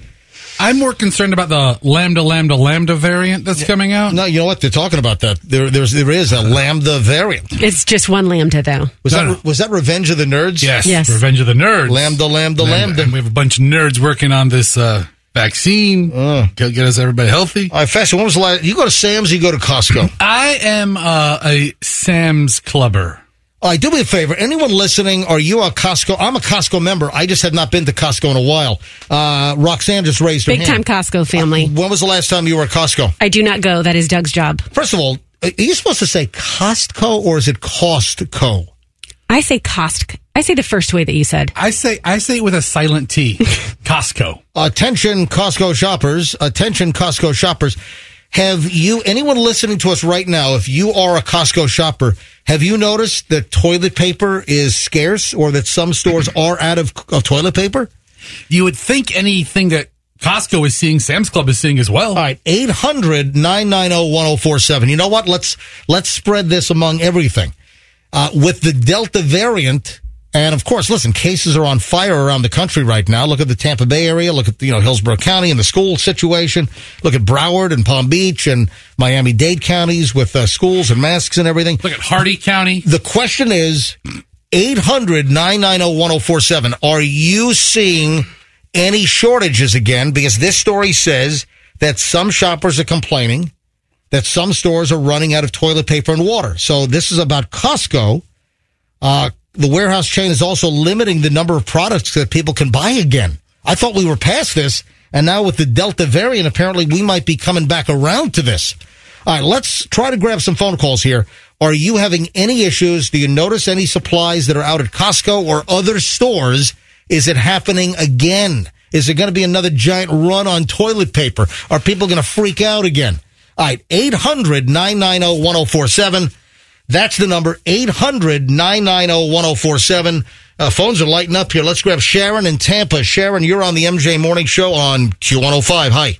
I'm more concerned about the Lambda, Lambda, Lambda variant that's coming out. No, you know what? They're talking about that. There, there's, there is a Lambda variant. It's just one Lambda, though. Was No, that no. was that Revenge of the Nerds? Yes, Yes. Revenge of the Nerds. Lambda, Lambda, Lambda. And we have a bunch of nerds working on this uh, vaccine. Uh. Get, get us everybody healthy. All right, Fester, when was the last? You go to Sam's, or you go to Costco? I am uh, a Sam's Clubber. All right, do me a favor. Anyone listening, are you a Costco? I'm a Costco member. I just have not been to Costco in a while. Uh, Roxanne just raised her Big hand. time Costco family. Uh, when was the last time you were at Costco? I do not go. That is Doug's job. First of all, are you supposed to say Costco or is it Costco? I say Cost. I say the first way that you said. I say I say it with a silent T. Costco. Attention, Costco shoppers. Attention, Costco shoppers. Have you, anyone listening to us right now, if you are a Costco shopper, have you noticed that toilet paper is scarce or that some stores are out of, of toilet paper? You would think anything that Costco is seeing, Sam's Club is seeing as well. All right, eight hundred, nine nine zero, one zero four seven. You know what? Let's let's spread this among everything. Uh, with the Delta variant, and of course, listen, cases are on fire around the country right now. Look at the Tampa Bay area. Look at, you know, Hillsborough County and the school situation. Look at Broward and Palm Beach and Miami-Dade counties with uh, schools and masks and everything. Look at Hardy County. The question is, eight hundred, nine nine zero, one zero four seven. Are you seeing any shortages again? Because this story says that some shoppers are complaining that some stores are running out of toilet paper and water. So this is about Costco. Uh, the warehouse chain is also limiting the number of products that people can buy again. I thought we were past this, and now with the Delta variant, apparently we might be coming back around to this. All right, let's try to grab some phone calls here. Are you having any issues? Do you notice any supplies that are out at Costco or other stores? Is it happening again? Is there going to be another giant run on toilet paper? Are people going to freak out again? All right, eight hundred, nine nine zero, one zero four seven. That's the number, eight hundred, nine nine zero, one zero four seven. Uh, phones are lighting up here. Let's grab Sharon in Tampa. Sharon, you're on the M J Morning Show on Q one oh five. Hi.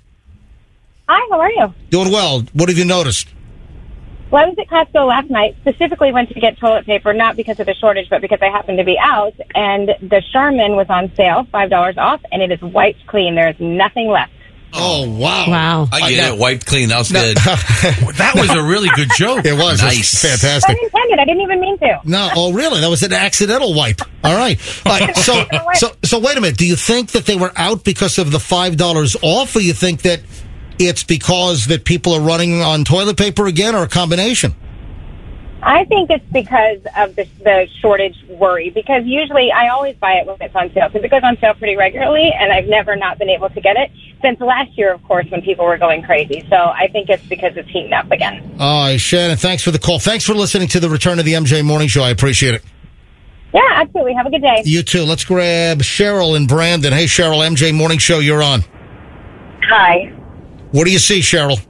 Hi, how are you? Doing well. What have you noticed? Well, I was at Costco last night, specifically went to get toilet paper, not because of the shortage, but because I happened to be out, and the Charmin was on sale, five dollars off, and it is wiped clean. There is nothing left. Oh, wow. Wow. I get Uh, it. Wiped clean. That was good. That was a really good joke. It was. Nice. It was I fantastic. intended. I didn't even mean to. No, oh, really? That was an accidental wipe. All right. All right. So, so, so wait a minute. Do you think that they were out because of the five dollars off, or you think that it's because that people are running on toilet paper again, or a combination? I think it's because of the, the shortage worry, because usually I always buy it when it's on sale, because it goes on sale pretty regularly, and I've never not been able to get it since last year, of course, when people were going crazy. So I think it's because it's heating up again. All right, Shannon, thanks for the call. Thanks for listening to the Return of the M J Morning Show. I appreciate it. Yeah, absolutely. Have a good day. You too. Let's grab Cheryl in Brandon. Hey, Cheryl, M J Morning Show, you're on. Hi. What do you see, Cheryl?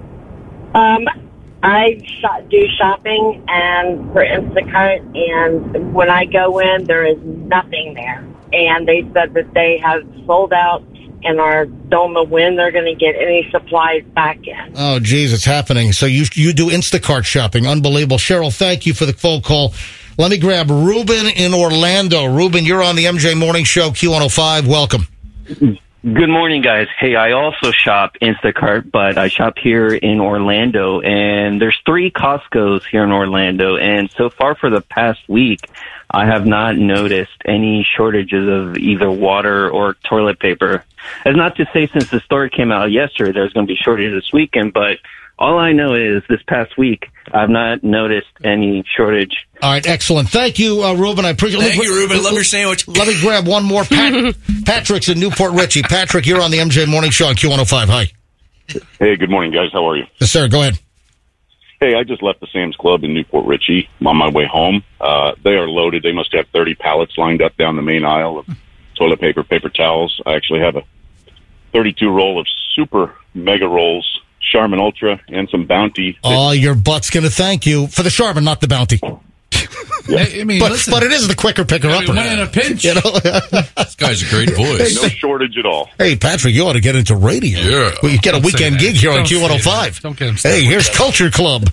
Um, I shop, do shopping and for Instacart, and when I go in, there is nothing there. And they said that they have sold out and our don't know when they're going to get any supplies back in. Oh, geez, it's happening. So you you do Instacart shopping. Unbelievable. Cheryl, thank you for the phone call. Let me grab Ruben in Orlando. Ruben, you're on the M J Morning Show, Q one oh five. Welcome. Good morning, guys. Hey, I also shop Instacart, but I shop here in Orlando, and there's three Costco's here in Orlando, and so far for the past week, I have not noticed any shortages of either water or toilet paper. That's not to say since the story came out yesterday there's going to be shortages this weekend, but all I know is this past week, I've not noticed any shortage. All right, excellent. Thank you, uh, Ruben. I appreciate it. Thank you, Ruben. Love your sandwich. Let me grab one more. Pat- Patrick's in Newport Richie. Patrick, you're on the M J Morning Show on Q one oh five. Hi. Hey, good morning, guys. How are you? Yes, sir. Go ahead. Hey, I just left the Sam's Club in Newport Richie. I'm on my way home. Uh, they are loaded. They must have thirty pallets lined up down the main aisle of toilet paper, paper towels. I actually have a thirty-two roll of super mega rolls, Charmin Ultra, and some Bounty. Oh, your butt's going to thank you for the Charmin, not the Bounty. Yeah. I mean, but, listen, but it is the quicker picker I upper. mean, when in a pinch. You know? This guy's a great voice. No shortage at all. Hey, Patrick, you ought to get into radio. Yeah. Well, you get a Don't say weekend that. gig here on Don't Q one oh five. say that. Don't get him Hey, started. here's Culture Club.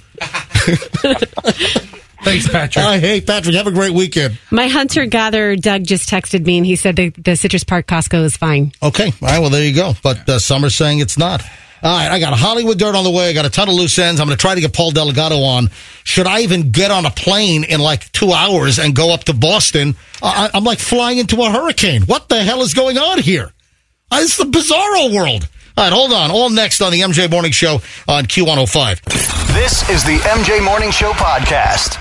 Thanks, Patrick. Uh, hey, Patrick, have a great weekend. My hunter-gatherer, Doug, just texted me, and he said the, the Citrus Park Costco is fine. Okay. All right, well, there you go. But uh, some are saying it's not. All right, I got Hollywood Dirt on the way. I got a ton of loose ends. I'm going to try to get Paul Delgado on. Should I even get on a plane in like two hours and go up to Boston? I, I'm like flying into a hurricane. What the hell is going on here? Uh, It's the bizarro world. All right, hold on. All next on the M J Morning Show on Q one oh five. This is the M J Morning Show podcast.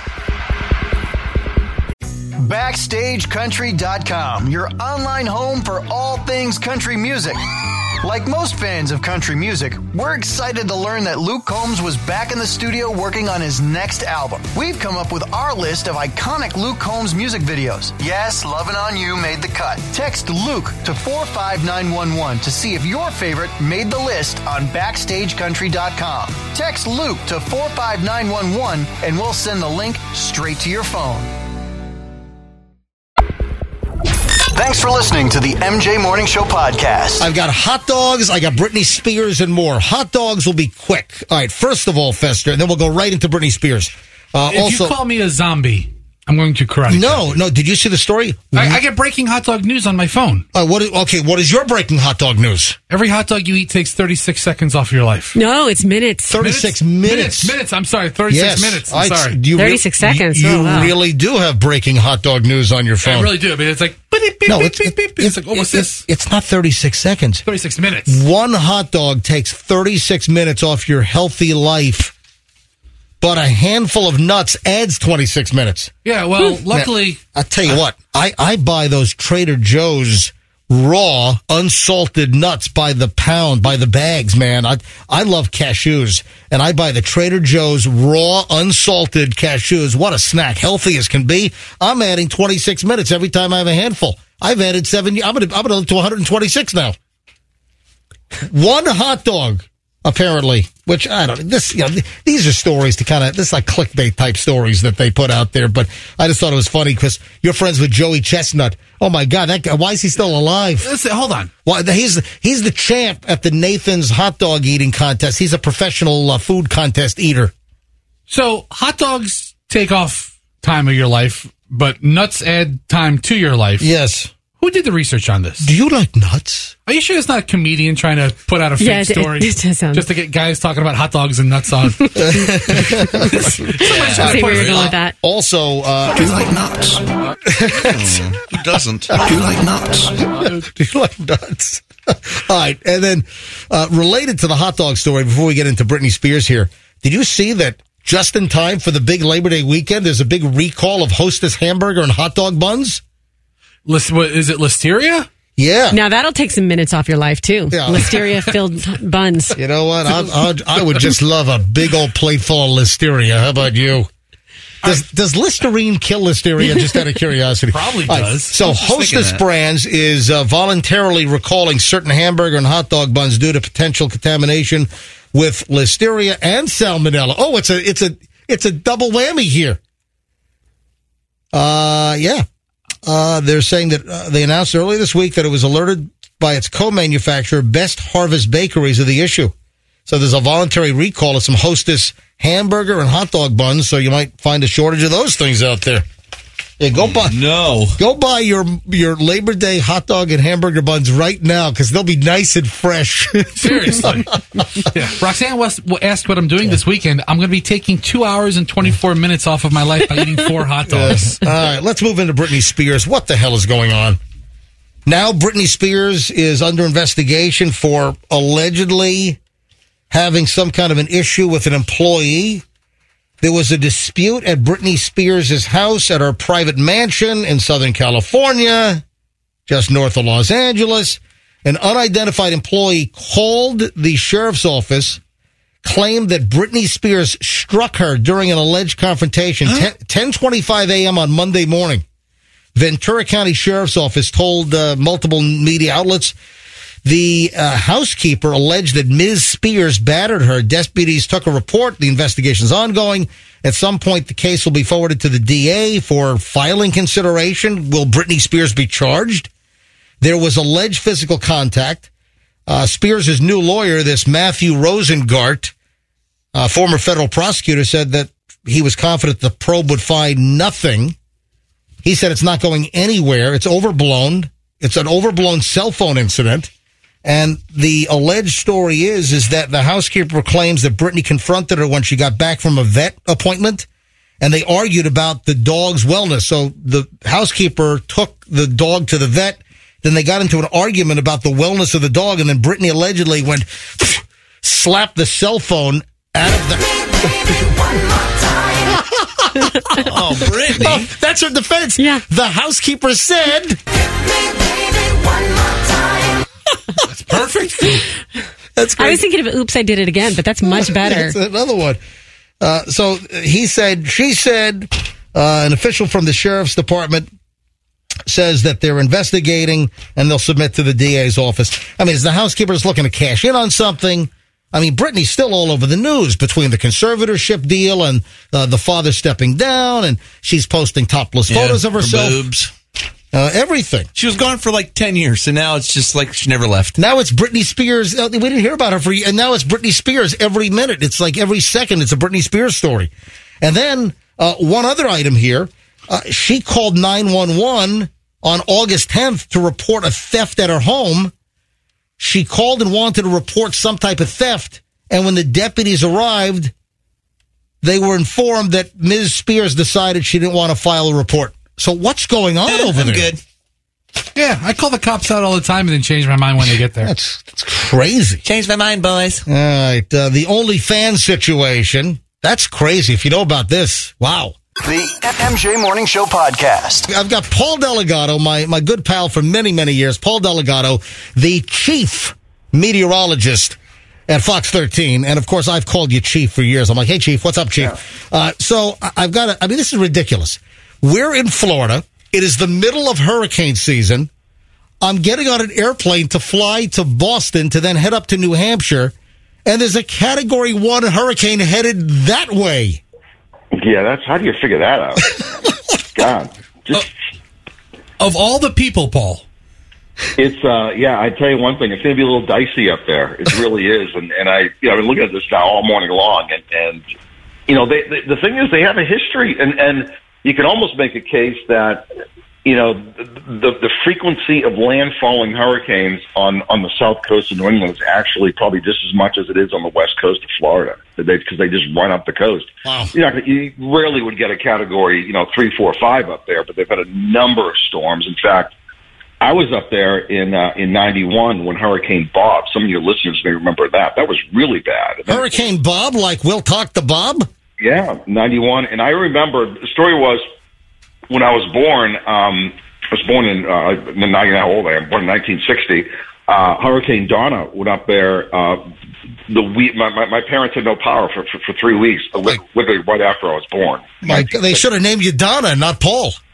Backstage Country dot com, your online home for all things country music. Like most fans of country music, we're excited to learn that Luke Combs was back in the studio working on his next album. We've come up with our list of iconic Luke Combs music videos. Yes, Lovin' On You made the cut. Text Luke to four five nine one one to see if your favorite made the list on Backstage Country dot com. Text Luke to four five nine one one and we'll send the link straight to your phone. Thanks for listening to the M J Morning Show podcast. I've got hot dogs, I got Britney Spears, and more. Hot dogs will be quick. All right, first of all, Fester, and then we'll go right into Britney Spears. Uh, if also, you call me a zombie, I'm going to karate. No, no. Did you see the story? I, I get breaking hot dog news on my phone. Uh, what? Is, okay, what is your breaking hot dog news? Every hot dog you eat takes thirty-six seconds off your life. No, it's minutes. thirty-six minutes. Minutes. Minutes. I'm sorry. thirty-six Yes. minutes. I'm I- sorry. you re- thirty-six seconds. You Oh, wow. really do have breaking hot dog news on your phone. I really do. I mean, it's like, beep, beep, No, beep, it's, beep, beep. It's like, oh, what's this? It's not thirty-six seconds. thirty-six minutes. One hot dog takes thirty-six minutes off your healthy life, but a handful of nuts adds twenty-six minutes. Yeah, well, luckily. Now, I'll tell you what, I, I buy those Trader Joe's raw, unsalted nuts by the pound, by the bags, man. I I love cashews, and I buy the Trader Joe's raw, unsalted cashews. What a snack. Healthy as can be. I'm adding twenty-six minutes every time I have a handful. I've added seven. I'm going to I'm going to live to one hundred twenty-six now. One hot dog, apparently, which I don't, this, you know, these are stories to kind of, this is like clickbait type stories that they put out there, but I just thought it was funny because you're friends with Joey Chestnut. Oh my God, that guy, why is he still alive? Listen, hold on. Well, he's, he's the champ at the Nathan's hot dog eating contest. He's a professional uh, food contest eater. So, hot dogs take off time of your life, but nuts add time to your life. Yes. Who did the research on this? Do you like nuts? Are you sure it's not a comedian trying to put out a fake Yeah, it- story? it does sound- Just to get guys talking about hot dogs and nuts on. I see where you're going with that. Also, uh, Do you like nuts? Who doesn't? Do you like nuts? Do you like nuts? All right. And then, uh, related to the hot dog story, before we get into Britney Spears here, did you see that just in time for the big Labor Day weekend, there's a big recall of Hostess hamburger and hot dog buns? List, what, is it Listeria? Yeah. Now that'll take some minutes off your life too. Yeah. Listeria-filled buns. You know what? I, I, I would just love a big old plate full of Listeria. How about you? Does, does Listerine kill Listeria, just out of curiosity? Probably All right, does. So I was just thinking Hostess that. Brands is uh, voluntarily recalling certain hamburger and hot dog buns due to potential contamination with Listeria and Salmonella. Oh, it's a it's a it's a double whammy here. Uh, yeah. Uh, they're saying that uh, they announced earlier this week that it was alerted by its co-manufacturer, Best Harvest Bakeries, are the issue. So there's a voluntary recall of some Hostess hamburger and hot dog buns, so you might find a shortage of those things out there. Yeah, go buy no. Go buy your your Labor Day hot dog and hamburger buns right now because they'll be nice and fresh. Seriously. Yeah. Roxanne West asked what I'm doing this weekend. I'm going to be taking two hours and twenty-four minutes off of my life by eating four hot dogs. Yes. All right, let's move into Britney Spears. What the hell is going on? Now Britney Spears is under investigation for allegedly having some kind of an issue with an employee. There was a dispute at Britney Spears' house at her private mansion in Southern California, just north of Los Angeles. An unidentified employee called the sheriff's office, claimed that Britney Spears struck her during an alleged confrontation, ten twenty-five a.m. on Monday morning. Ventura County Sheriff's Office told uh, multiple media outlets the uh, housekeeper alleged that Miz Spears battered her. Deputies took a report. The investigation's ongoing. At some point, the case will be forwarded to the D A for filing consideration. Will Britney Spears be charged? There was alleged physical contact. Uh, Spears' new lawyer, this Matthew Rosengart, uh, former federal prosecutor, said that he was confident the probe would find nothing. He said it's not going anywhere. It's overblown. It's an overblown cell phone incident. And the alleged story is, is that the housekeeper claims that Britney confronted her when she got back from a vet appointment, and they argued about the dog's wellness. So the housekeeper took the dog to the vet, then they got into an argument about the wellness of the dog, and then Britney allegedly went, slapped the cell phone out of the... Oh, Britney. Oh, that's her defense. Yeah. The housekeeper said... That's perfect. That's great. I was thinking of Oops, I Did It Again, but that's much better. That's another one. Uh, so he said, she said, uh, an official from the sheriff's department says that they're investigating and they'll submit to the D A's office. I mean, is the housekeeper just looking to cash in on something? I mean, Britney's still all over the news between the conservatorship deal and uh, the father stepping down, and she's posting topless Yeah, photos of her herself. boobs. Uh, everything. She was gone for like ten years, so now it's just like she never left. Now it's Britney Spears. Uh, we didn't hear about her for, and now it's Britney Spears every minute. It's like every second it's a Britney Spears story. And then uh, one other item here. Uh, she called nine one one on August tenth to report a theft at her home. She called and wanted to report some type of theft. And when the deputies arrived, they were informed that Miz Spears decided she didn't want to file a report. So what's going on over I'm there? good. Yeah, I call the cops out all the time and then change my mind when they get there. That's, that's crazy. Change my mind, boys. All right. Uh, the OnlyFans situation. That's crazy. If you know about this, wow. The M J Morning Show podcast. I've got Paul Delgado, my, my good pal for many, many years. Paul Delgado, the chief meteorologist at Fox thirteen. And, of course, I've called you chief for years. I'm like, hey, chief, what's up, chief? Yeah. Uh, so I've got to, I mean, this is ridiculous. We're in Florida. It is the middle of hurricane season. I'm getting on an airplane to fly to Boston to then head up to New Hampshire. And there's a Category one hurricane headed that way. Yeah, that's how do you figure that out? God, just uh, of all the people, Paul. It's uh, yeah. I tell you one thing, it's going to be a little dicey up there. It really is, and and I you know I've been looking at this now all morning long, and and you know they, they, the thing is they have a history, and and you can almost make a case that you know the the frequency of landfalling hurricanes on on the south coast of New England is actually probably just as much as it is on the west coast of Florida, because they just run up the coast. Wow. You know, you rarely would get a category, you know, three, four, five up there, but they've had a number of storms. In fact, I was up there in uh, in ninety-one when Hurricane Bob. Some of your listeners may remember that. That was really bad. Hurricane Bob, like We'll Talk to Bob? Yeah, ninety-one. And I remember the story was when I was born. Um, I was born in. Uh, now you know how old I am. Born in nineteen sixty. Uh, Hurricane Donna went up there. Uh, the week my, my my parents had no power for for, for three weeks. Literally right after I was born. Like, they should have named you Donna, not Paul.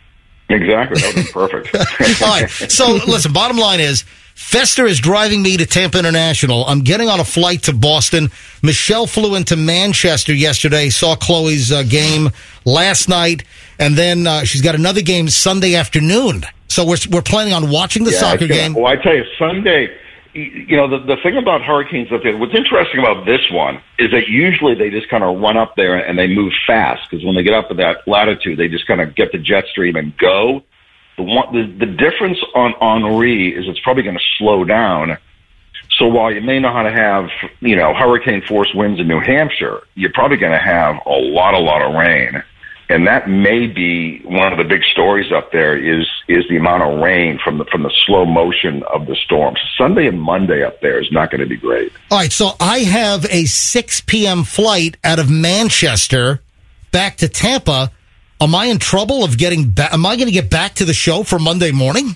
Exactly. That would be perfect. All right. So, listen, bottom line is, Fester is driving me to Tampa International. I'm getting on a flight to Boston. Michelle flew into Manchester yesterday, saw Chloe's uh, game last night, and then uh, she's got another game Sunday afternoon. So we're we're planning on watching the Yeah, soccer I tell- game. Well, I tell you, Sunday, you know, the, the thing about hurricanes up there, what's interesting about this one is that usually they just kind of run up there and they move fast, because when they get up at that latitude, they just kind of get the jet stream and go. The one, the, the difference on Henri is it's probably going to slow down. So while you may not how to have, you know, hurricane force winds in New Hampshire, you're probably going to have a lot, a lot of rain. And that may be one of the big stories up there is is the amount of rain from the from the slow motion of the storm. Sunday and Monday up there is not going to be great. All right, so I have a six p.m. flight out of Manchester back to Tampa. Am I in trouble of getting back? Am I going to get back to the show for Monday morning?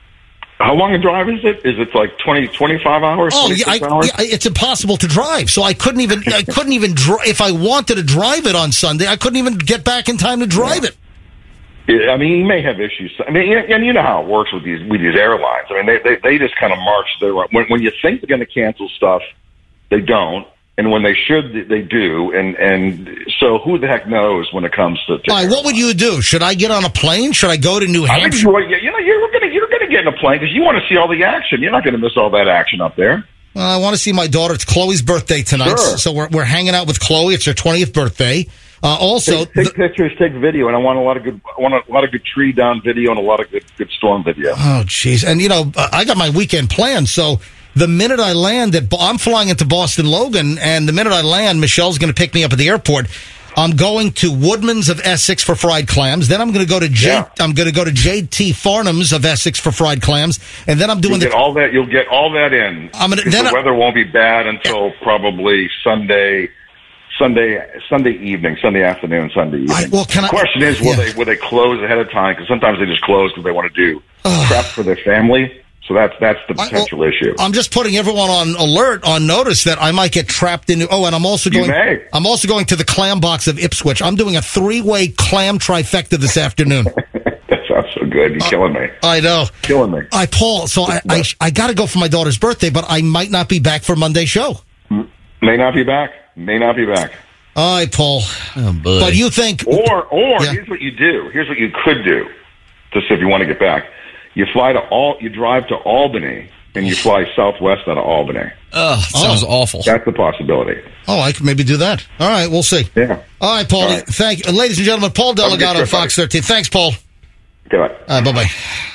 How long a drive is it? Is it like twenty, twenty-five hours? Oh, yeah, I, hours? yeah, it's impossible to drive. So I couldn't even, I couldn't even, dri- if I wanted to drive it on Sunday, I couldn't even get back in time to drive it. Yeah, I mean, you may have issues. I mean, and you know how it works with these with these airlines. I mean, they they, they just kind of march their when when you think they're going to cancel stuff, they don't, and when they should, they do. And and so who the heck knows when it comes to? to All right, what would you do? Should I get on a plane? Should I go to New I think Hampshire? you, you know you're going to you're going to get in a plane because you want to see all the action. You're not going to miss all that action up there. Well, I want to see my daughter. It's Chloe's birthday tonight, Sure. so we're we're hanging out with Chloe. It's her twentieth birthday. Uh, also, take, take pictures, take video, and I want a lot of good, I want a lot of good tree down video and a lot of good, good storm video. oh, jeez. And, you know, uh, I got my weekend planned, so the minute I land, at, I'm flying into Boston Logan, and the minute I land, Michelle's going to pick me up at the airport. I'm going to Woodman's of Essex for fried clams. Then I'm going to go to J. Yeah. I'm going to go to J T Farnham's of Essex for fried clams, and then I'm doing You'll the. get all that. You'll get all that in. I'm gonna- 'Cause then the I- weather won't be bad until probably Sunday, Sunday, Sunday evening, Sunday afternoon, Sunday evening. I- well, can I- the question is, will yeah. they will they close ahead of time? Because sometimes they just close because they want to do prep for their family. So that's that's the potential issue. I'm just putting everyone on alert, on notice that I might get trapped into. Oh, and I'm also You going. may. I'm also going to the Clam Box of Ipswich. I'm doing a three-way clam trifecta this afternoon. That sounds so good. You're killing me. I know. Killing me. I Paul. So I I, I got to go for my daughter's birthday, but I might not be back for Monday's show. May not be back. May not be back. All right, Paul. Oh, boy. But you think? Or, or Yeah. here's what you do. Here's what you could do. Just if you want to get back, you fly to all. You drive to Albany, and you fly southwest out of Albany. Oh, sounds awful. That's a possibility. Oh, I could maybe do that. All right, we'll see. Yeah. All right, Paul. All right. Thank you, ladies and gentlemen. Paul Have a good Delgado, trip, Fox buddy. thirteen. Thanks, Paul. Good. All right, bye bye.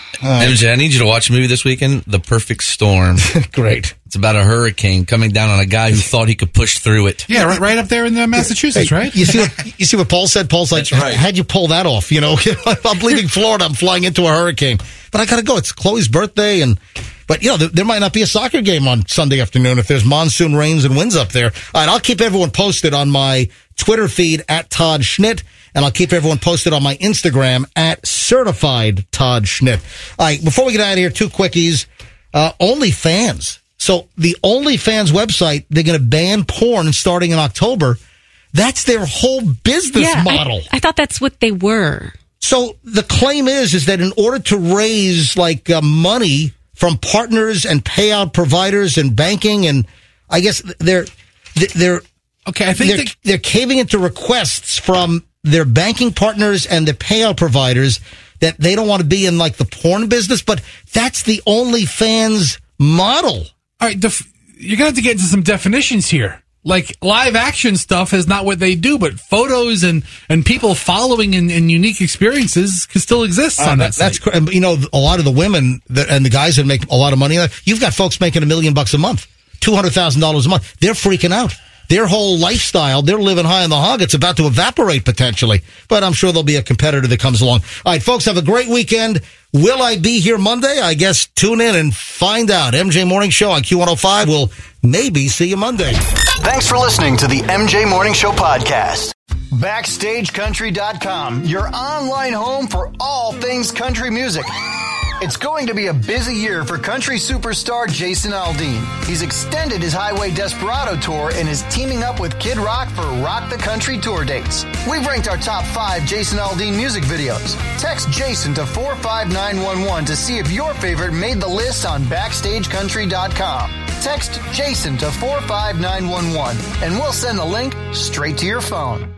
M J, I need you to watch a movie this weekend, The Perfect Storm. Great. It's about a hurricane coming down on a guy who thought he could push through it. Yeah, right, right up there in uh, Massachusetts, right? You see what you see what Paul said? Paul's like, That's right. how'd you pull that off? You know, I'm leaving Florida. I'm flying into a hurricane, but I got to go. It's Chloe's birthday, and but you know there, there might not be a soccer game on Sunday afternoon if there's monsoon rains and winds up there. All right, I'll keep everyone posted on my Twitter feed at Todd Schnitt, and I'll keep everyone posted on my Instagram at Certified Todd Schnitt. All right, before we get out of here, two quickies. Uh, OnlyFans. So the OnlyFans website, they're going to ban porn starting in October. That's their whole business yeah, model. I, I thought that's what they were. So the claim is, is that in order to raise like uh, money from partners and payout providers and banking, and I guess they're they're okay. I think they're, they- they're caving into requests from their banking partners and the payout providers that they don't want to be in like the porn business, but that's the OnlyFans model. All right, def- you're gonna have to get into some definitions here. Like live action stuff is not what they do, but photos and, and people following in, in unique experiences can still exist Uh, on that, that. that's cr- you know a lot of the women that, and the guys that make a lot of money. You've got folks making a million bucks a month, two hundred thousand dollars a month. They're freaking out. Their whole lifestyle, they're living high on the hog. It's about to evaporate potentially, but I'm sure there'll be a competitor that comes along. All right, folks, have a great weekend. Will I be here Monday? I guess tune in and find out. M J Morning Show on Q one oh five. We'll maybe see you Monday. Thanks for listening to the M J Morning Show podcast. Backstage Country dot com, your online home for all things country music. It's going to be a busy year for country superstar Jason Aldean. He's extended his Highway Desperado tour and is teaming up with Kid Rock for Rock the Country tour dates. We've ranked our top five Jason Aldean music videos. Text Jason to four five nine one one to see if your favorite made the list on backstage country dot com. Text Jason to four five nine one one and we'll send the link straight to your phone.